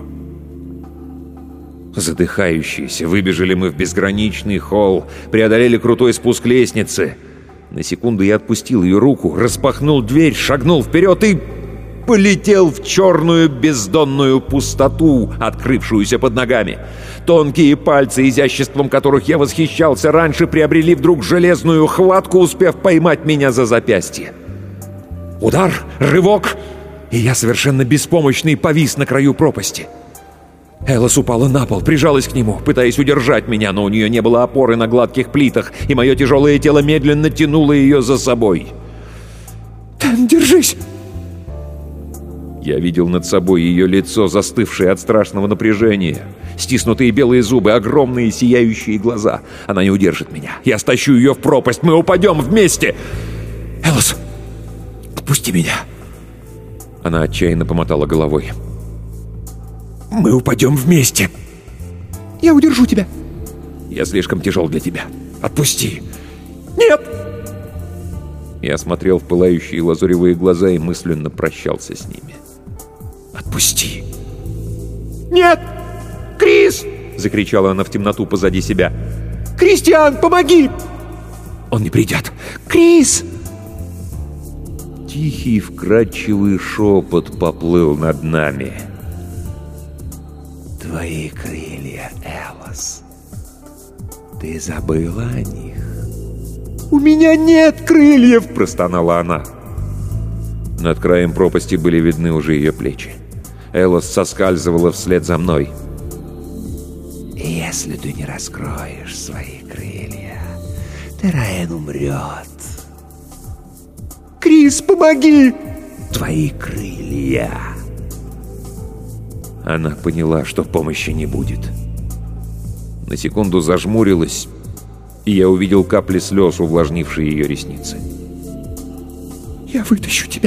Задыхающиеся, выбежали мы в безграничный холл, преодолели крутой спуск лестницы. На секунду я отпустил ее руку, распахнул дверь, шагнул вперед и... полетел в черную бездонную пустоту, открывшуюся под ногами. Тонкие пальцы, изяществом которых я восхищался раньше, приобрели вдруг железную хватку, успев поймать меня за запястье. Удар, рывок, и я совершенно беспомощный повис на краю пропасти. Элос упала на пол, прижалась к нему, пытаясь удержать меня, но у нее не было опоры на гладких плитах, и мое тяжелое тело медленно тянуло ее за собой. «Тен, держись!» Я видел над собой ее лицо, застывшее от страшного напряжения. Стиснутые белые зубы, огромные сияющие глаза. Она не удержит меня. Я стащу ее в пропасть. Мы упадем вместе. Элос, отпусти меня. Она отчаянно помотала головой. Мы упадем вместе. Я удержу тебя. Я слишком тяжел для тебя. Отпусти. Нет. Я смотрел в пылающие лазуревые глаза и мысленно прощался с ними. «Отпусти!» «Нет! Крис!» — закричала она в темноту позади себя. «Кристиан, помоги!» «Он не придет!» «Крис!» Тихий, вкрадчивый шепот поплыл над нами. «Твои крылья, Элос. Ты забыла о них?» «У меня нет крыльев!» — простонала она. Над краем пропасти были видны уже ее плечи. Элос соскальзывала вслед за мной. «Если ты не раскроешь свои крылья, Тераэн умрет». «Крис, помоги!» «Твои крылья!» Она поняла, что помощи не будет. На секунду зажмурилась, и я увидел капли слез, увлажнившие ее ресницы. «Я вытащу тебя!»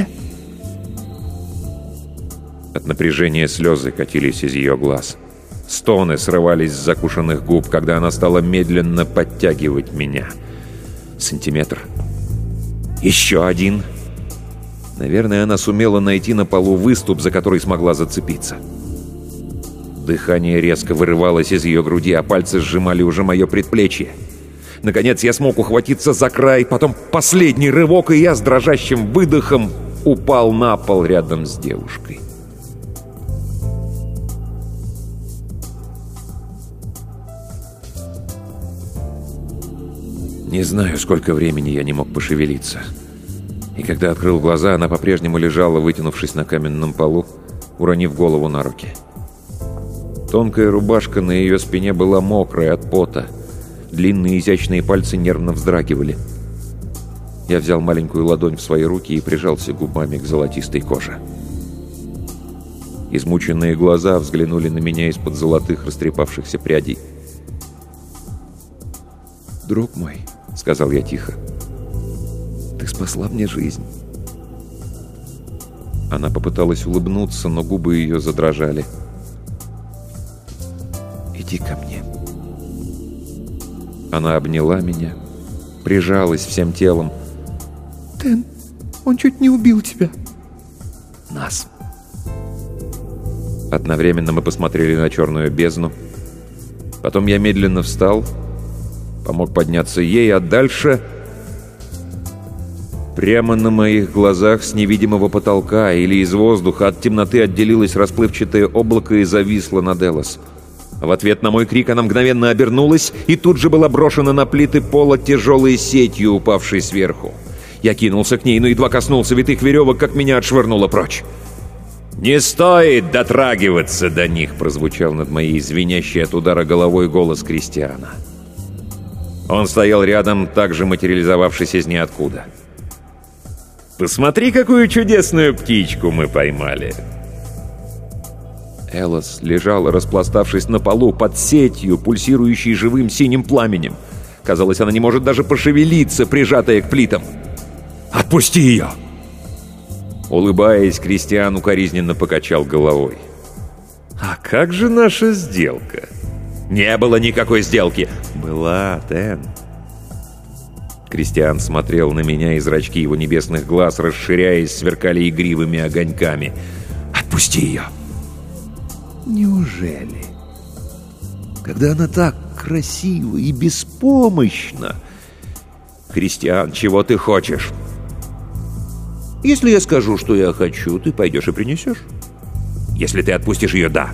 От напряжения слезы катились из ее глаз. Стоны срывались с закушенных губ, когда она стала медленно подтягивать меня. Сантиметр. Еще один. Наверное, она сумела найти на полу выступ, за который смогла зацепиться. Дыхание резко вырывалось из ее груди, а пальцы сжимали уже мое предплечье. Наконец я смог ухватиться за край, потом последний рывок, и я с дрожащим выдохом упал на пол рядом с девушкой. Не знаю, сколько времени я не мог пошевелиться. И когда открыл глаза, она по-прежнему лежала, вытянувшись на каменном полу, уронив голову на руки. Тонкая рубашка на ее спине была мокрая от пота. Длинные изящные пальцы нервно вздрагивали. Я взял маленькую ладонь в свои руки и прижался губами к золотистой коже. Измученные глаза взглянули на меня из-под золотых растрепавшихся прядей. «Друг мой», — сказал я тихо, — «ты спасла мне жизнь». Она попыталась улыбнуться, но губы ее задрожали. «Иди ко мне». Она обняла меня, прижалась всем телом. «Тен, он чуть не убил тебя». «Нас». Одновременно мы посмотрели на черную бездну. Потом я медленно встал, помог подняться ей, а дальше... Прямо на моих глазах с невидимого потолка или из воздуха от темноты отделилось расплывчатое облако и зависло над Элос. В ответ на мой крик она мгновенно обернулась и тут же была брошена на плиты пола тяжелой сетью, упавшей сверху. Я кинулся к ней, но едва коснулся витых веревок, как меня отшвырнуло прочь. «Не стоит дотрагиваться до них!» — прозвучал над моей звенящей от удара головой голос Кристиана. Он стоял рядом, также материализовавшись из ниоткуда. «Посмотри, какую чудесную птичку мы поймали!» Элос лежала, распластавшись на полу под сетью, пульсирующей живым синим пламенем. Казалось, она не может даже пошевелиться, прижатая к плитам. Отпусти ее!» Улыбаясь, Кристиан укоризненно покачал головой. «А как же наша сделка?» «Не было никакой сделки!» «Была, Тен!» Кристиан смотрел на меня, и зрачки его небесных глаз, расширяясь, сверкали игривыми огоньками. «Отпусти ее!» Неужели? Когда она так красива и беспомощна. «Кристиан, чего ты хочешь?» Если я скажу, что я хочу, ты пойдешь и принесешь? «Если ты отпустишь ее, да!»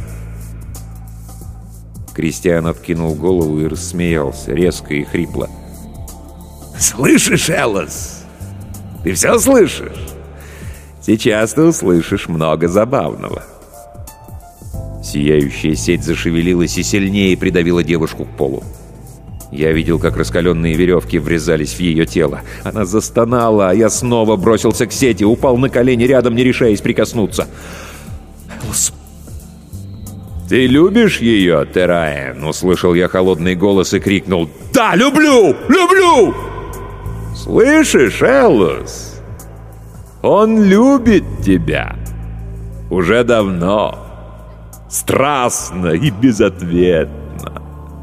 Кристиан откинул голову и рассмеялся, резко и хрипло. «Слышишь, Элос? Ты все слышишь? Сейчас ты услышишь много забавного». Сияющая сеть зашевелилась и сильнее придавила девушку к полу. Я видел, как раскаленные веревки врезались в ее тело. Она застонала, а я снова бросился к сети, упал на колени рядом, не решаясь прикоснуться. «Элос, ты любишь ее, Тераен?» Услышал я холодный голос и крикнул: «Да, люблю! Люблю!» «Слышишь, Элос? Он любит тебя. Уже давно. Страстно и безответно».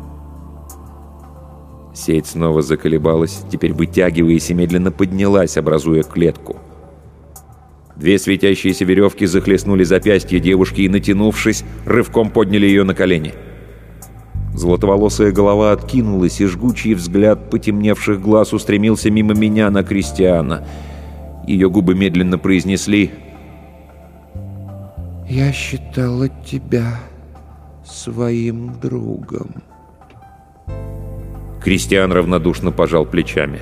Сеть снова заколебалась, теперь вытягиваясь, и медленно поднялась, образуя клетку. Две светящиеся веревки захлестнули запястье девушки и, натянувшись, рывком подняли ее на колени. Золотоволосая голова откинулась, и жгучий взгляд потемневших глаз устремился мимо меня на Кристиана. Ее губы медленно произнесли: «Я считала тебя своим другом». Кристиан равнодушно пожал плечами.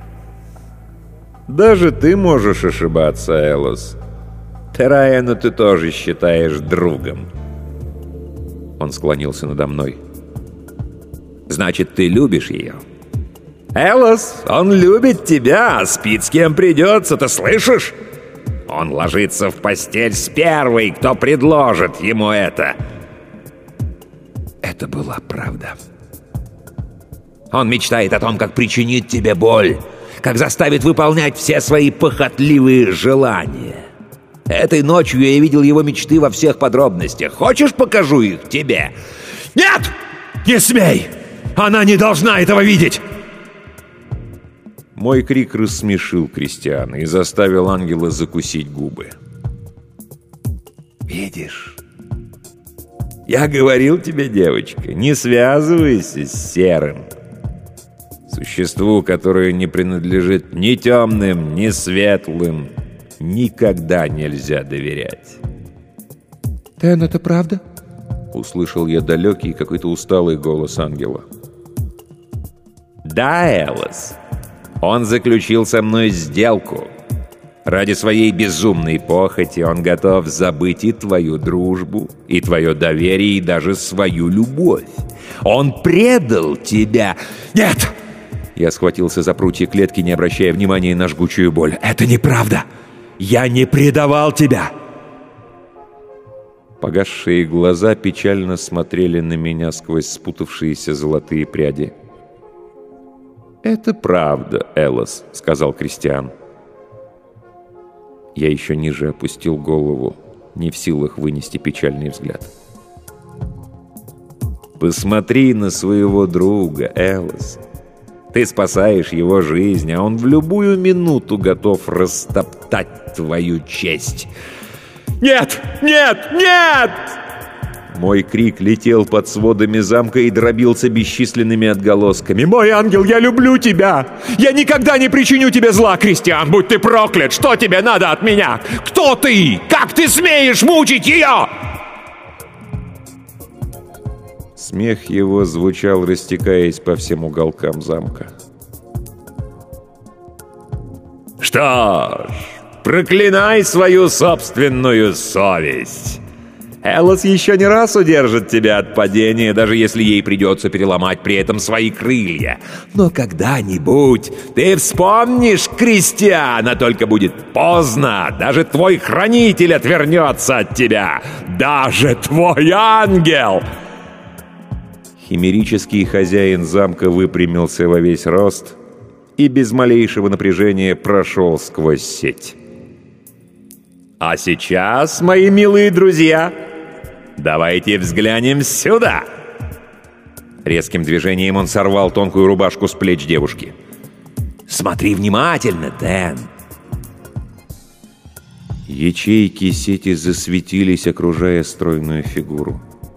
«Даже ты можешь ошибаться, Элос. Тераена ты тоже считаешь другом». Он склонился надо мной. «Значит, ты любишь ее?» «Элос, он любит тебя, спит с кем придется, ты слышишь? Он ложится в постель с первой, кто предложит ему это». Это была правда. Он мечтает о том, как причинит тебе боль, как заставит выполнять все свои похотливые желания. Этой ночью я видел его мечты во всех подробностях. Хочешь, покажу их тебе? Нет! Не смей! Она не должна этого видеть! Мой крик рассмешил Кристиана и заставил ангела закусить губы. Видишь? Я говорил тебе, девочка, не связывайся с серым. Существу, которое не принадлежит ни темным, ни светлым, никогда нельзя доверять. Тен, это правда? Услышал я далекий, какой-то усталый голос ангела. Да, Элос. Он заключил со мной сделку. Ради своей безумной похоти он готов забыть и твою дружбу, и твое доверие, и даже свою любовь. Он предал тебя. Нет! Я схватился за прутья клетки, не обращая внимания на жгучую боль. «Это неправда! Я не предавал тебя!» Погасшие глаза печально смотрели на меня сквозь спутавшиеся золотые пряди. «Это правда, Элос», — сказал Кристиан. Я еще ниже опустил голову, не в силах вынести печальный взгляд. «Посмотри на своего друга, Элос. Ты спасаешь его жизнь, а он в любую минуту готов растоптать твою честь». «Нет! Нет! Нет!» Мой крик летел под сводами замка и дробился бесчисленными отголосками. «Мой ангел, я люблю тебя! Я никогда не причиню тебе зла, Кристиан! Будь ты проклят! Что тебе надо от меня? Кто ты? Как ты смеешь мучить ее?» Смех его звучал, растекаясь по всем уголкам замка. «Что ж, проклинай свою собственную совесть! Элос еще не раз удержит тебя от падения, даже если ей придется переломать при этом свои крылья. Но когда-нибудь ты вспомнишь Кристиана, только будет поздно. Даже твой хранитель отвернется от тебя. Даже твой ангел!» Химерический хозяин замка выпрямился во весь рост и без малейшего напряжения прошел сквозь сеть. «А сейчас, мои милые друзья, давайте взглянем сюда!» Резким движением он сорвал тонкую рубашку с плеч девушки. «Смотри внимательно, Дэн!» Ячейки сети засветились, окружая стройную фигуру.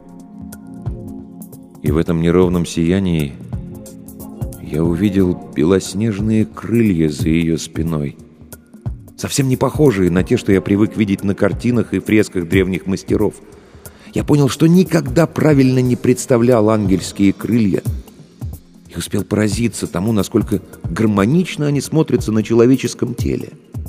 И в этом неровном сиянии я увидел белоснежные крылья за ее спиной, совсем не похожие на те, что я привык видеть на картинах и фресках древних мастеров. Я понял, что никогда правильно не представлял ангельские крылья и успел поразиться тому, насколько гармонично они смотрятся на человеческом теле.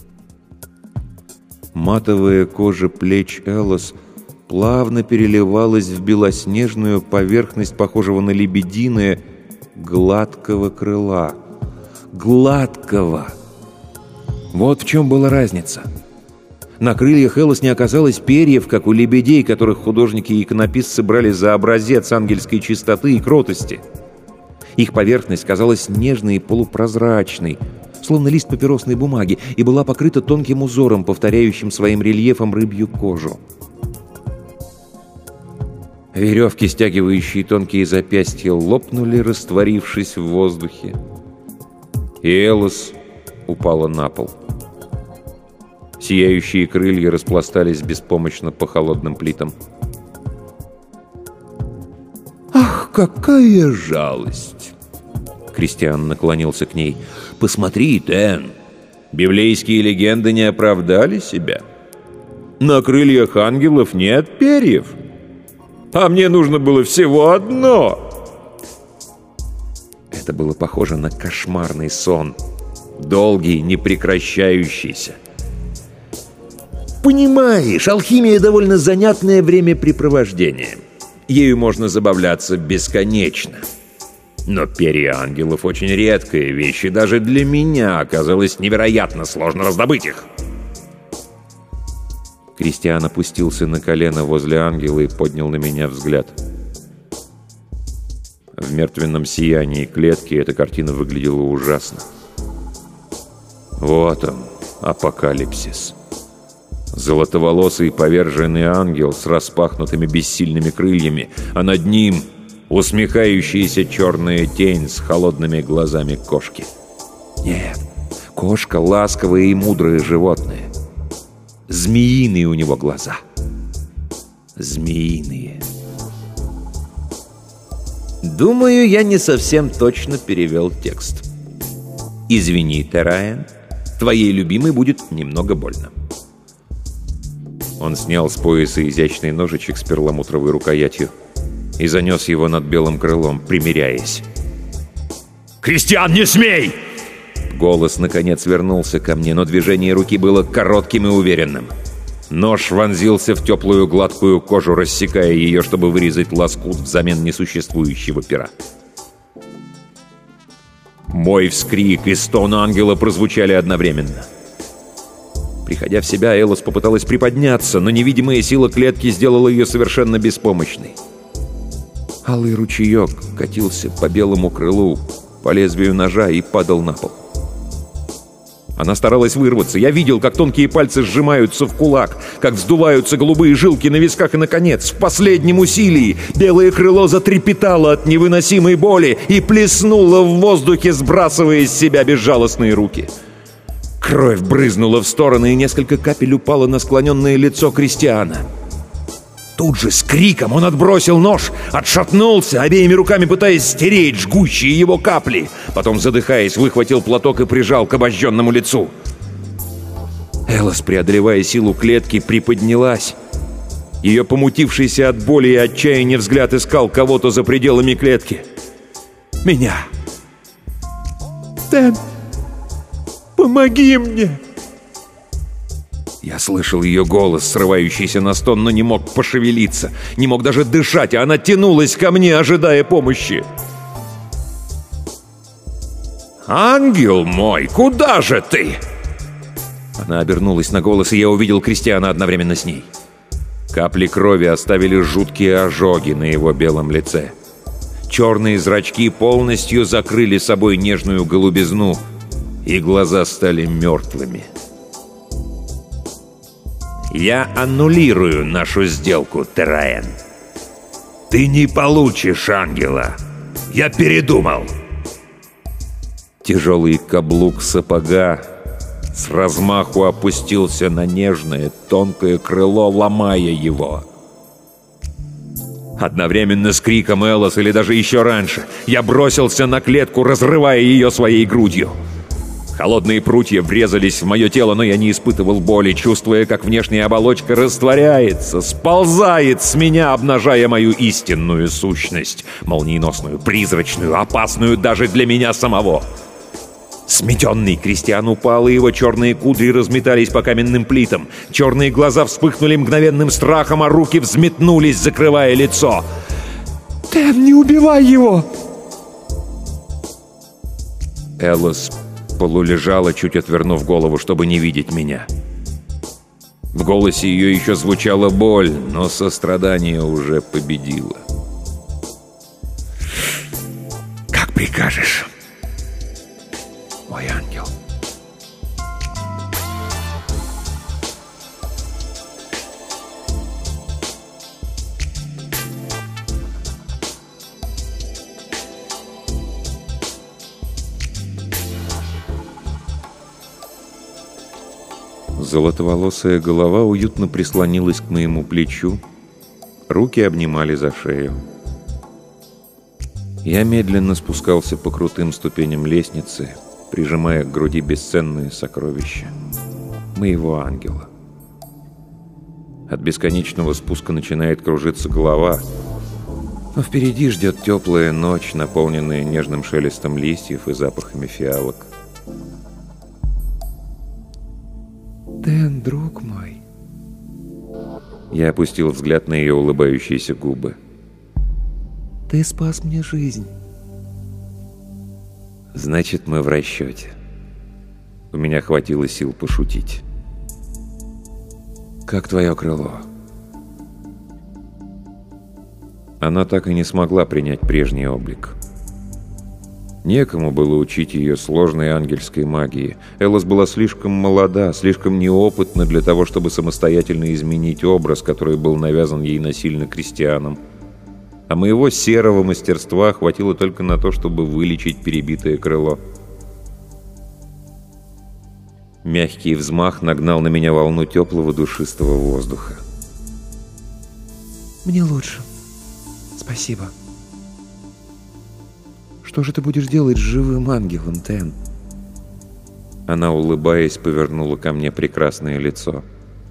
Матовая кожа плеч Элос плавно переливалась в белоснежную поверхность, похожего на лебединое, гладкого крыла. Гладкого! Вот в чем была разница. На крыльях Элос не оказалось перьев, как у лебедей, которых художники и иконописцы брали за образец ангельской чистоты и кротости. Их поверхность казалась нежной и полупрозрачной, словно лист папиросной бумаги, и была покрыта тонким узором, повторяющим своим рельефом рыбью кожу. Веревки, стягивающие тонкие запястья, лопнули, растворившись в воздухе. И Элос упала на пол. Сияющие крылья распластались беспомощно по холодным плитам. «Ах, какая жалость!» Кристиан наклонился к ней. «Посмотри, Дэн, библейские легенды не оправдали себя. На крыльях ангелов нет перьев. А мне нужно было всего одно!» Это было похоже на кошмарный сон, долгий, непрекращающийся. Понимаешь, алхимия — довольно занятное времяпрепровождение. Ею можно забавляться бесконечно. Но перья ангелов — очень редкая вещь, и даже для меня оказалось невероятно сложно раздобыть их. Кристиан опустился на колено возле ангела и поднял на меня взгляд. В мертвенном сиянии клетки эта картина выглядела ужасно. Вот он, апокалипсис. Золотоволосый поверженный ангел с распахнутыми бессильными крыльями, а над ним усмехающаяся черная тень с холодными глазами кошки. Нет, кошка — ласковое и мудрое животное. Змеиные у него глаза. Змеиные. Думаю, я не совсем точно перевел текст. Извини, Тераен, твоей любимой будет немного больно. Он снял с пояса изящный ножичек с перламутровой рукоятью и занес его над белым крылом, примиряясь. «Кристиан, не смей!» Голос, наконец, вернулся ко мне, но движение руки было коротким и уверенным. Нож вонзился в теплую гладкую кожу, рассекая ее, чтобы вырезать лоскут взамен несуществующего пера. Мой вскрик и стон ангела прозвучали одновременно. Приходя в себя, Элос попыталась приподняться, но невидимая сила клетки сделала ее совершенно беспомощной. Алый ручеек катился по белому крылу, по лезвию ножа и падал на пол. Она старалась вырваться. Я видел, как тонкие пальцы сжимаются в кулак, как вздуваются голубые жилки на висках, и, наконец, в последнем усилии белое крыло затрепетало от невыносимой боли и плеснуло в воздухе, сбрасывая с себя безжалостные руки. Кровь брызнула в стороны, и несколько капель упало на склоненное лицо Кристиана. Тут же с криком он отбросил нож, отшатнулся, обеими руками пытаясь стереть жгущие его капли. Потом, задыхаясь, выхватил платок и прижал к обожженному лицу. Элос, преодолевая силу клетки, приподнялась. Ее помутившийся от боли и отчаяния взгляд искал кого-то за пределами клетки. Меня. «Дэн, помоги мне!» Я слышал ее голос, срывающийся на стон, но не мог пошевелиться, не мог даже дышать, а она тянулась ко мне, ожидая помощи. «Ангел мой, куда же ты?» Она обернулась на голос, и я увидел Кристиана одновременно с ней. Капли крови оставили жуткие ожоги на его белом лице. Черные зрачки полностью закрыли собой нежную голубизну, и глаза стали мертвыми. «Я аннулирую нашу сделку, Тераен. Ты не получишь ангела. Я передумал». Тяжелый каблук сапога с размаху опустился на нежное, тонкое крыло, ломая его. Одновременно с криком Элос, или даже еще раньше, я бросился на клетку, разрывая ее своей грудью. Холодные прутья врезались в мое тело, но я не испытывал боли, чувствуя, как внешняя оболочка растворяется, сползает с меня, обнажая мою истинную сущность, молниеносную, призрачную, опасную даже для меня самого. Сметенный Кристиан упал, и его черные кудри разметались по каменным плитам. Черные глаза вспыхнули мгновенным страхом, а руки взметнулись, закрывая лицо. «Тен, не убивай его!» Элос полулежала, чуть отвернув голову, чтобы не видеть меня. В голосе ее еще звучала боль, но сострадание уже победило. «Как прикажешь, мой ангел». Золотоволосая голова уютно прислонилась к моему плечу, руки обнимали за шею. Я медленно спускался по крутым ступеням лестницы, прижимая к груди бесценные сокровища моего ангела. От бесконечного спуска начинает кружиться голова, но впереди ждет теплая ночь, наполненная нежным шелестом листьев и запахами фиалок. Тен, друг мой. Я опустил взгляд на ее улыбающиеся губы. Ты спас мне жизнь. Значит, мы в расчете. У меня хватило сил пошутить. Как твое крыло? Она так и не смогла принять прежний облик. Некому было учить ее сложной ангельской магии. Элос была слишком молода, слишком неопытна для того, чтобы самостоятельно изменить образ, который был навязан ей насильно Кристианом. А моего серого мастерства хватило только на то, чтобы вылечить перебитое крыло. Мягкий взмах нагнал на меня волну теплого душистого воздуха. Мне лучше. Спасибо. Что же ты будешь делать с живым ангелом, Тен? Она, улыбаясь, повернула ко мне прекрасное лицо.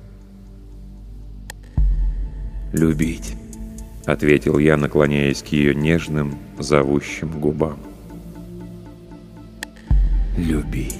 «Любить», — ответил я, наклоняясь к ее нежным, зовущим губам. «Любить».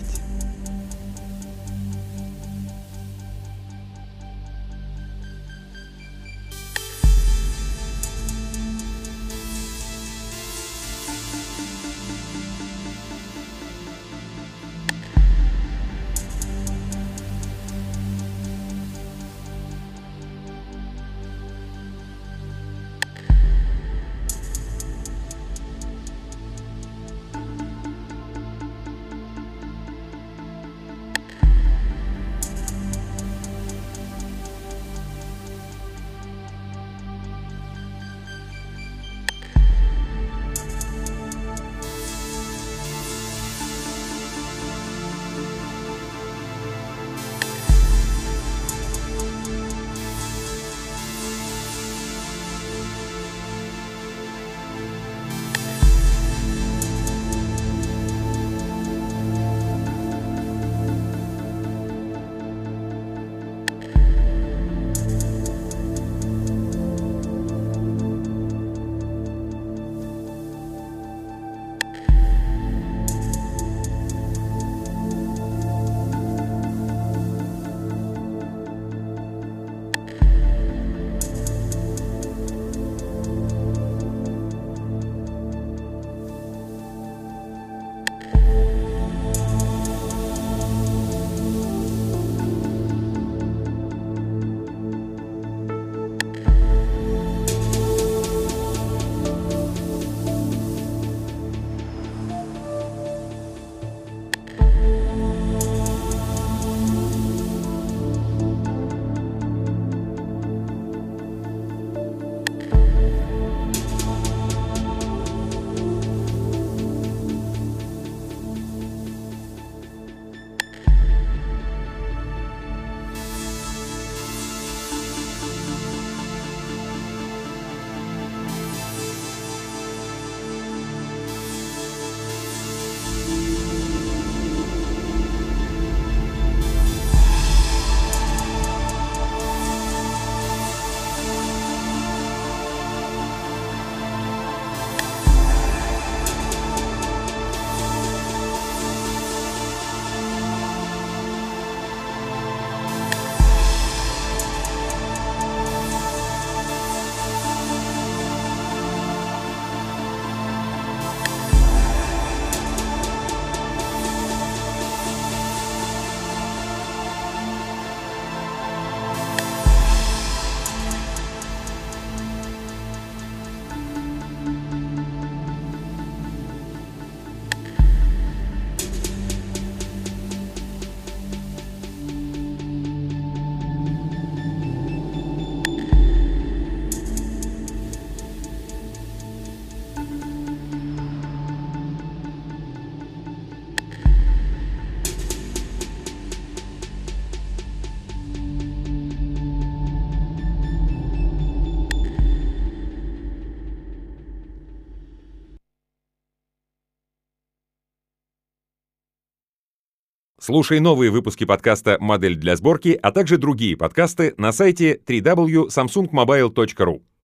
Слушай новые выпуски подкаста «Модель для сборки», а также другие подкасты на сайте www.samsungmobile.ru.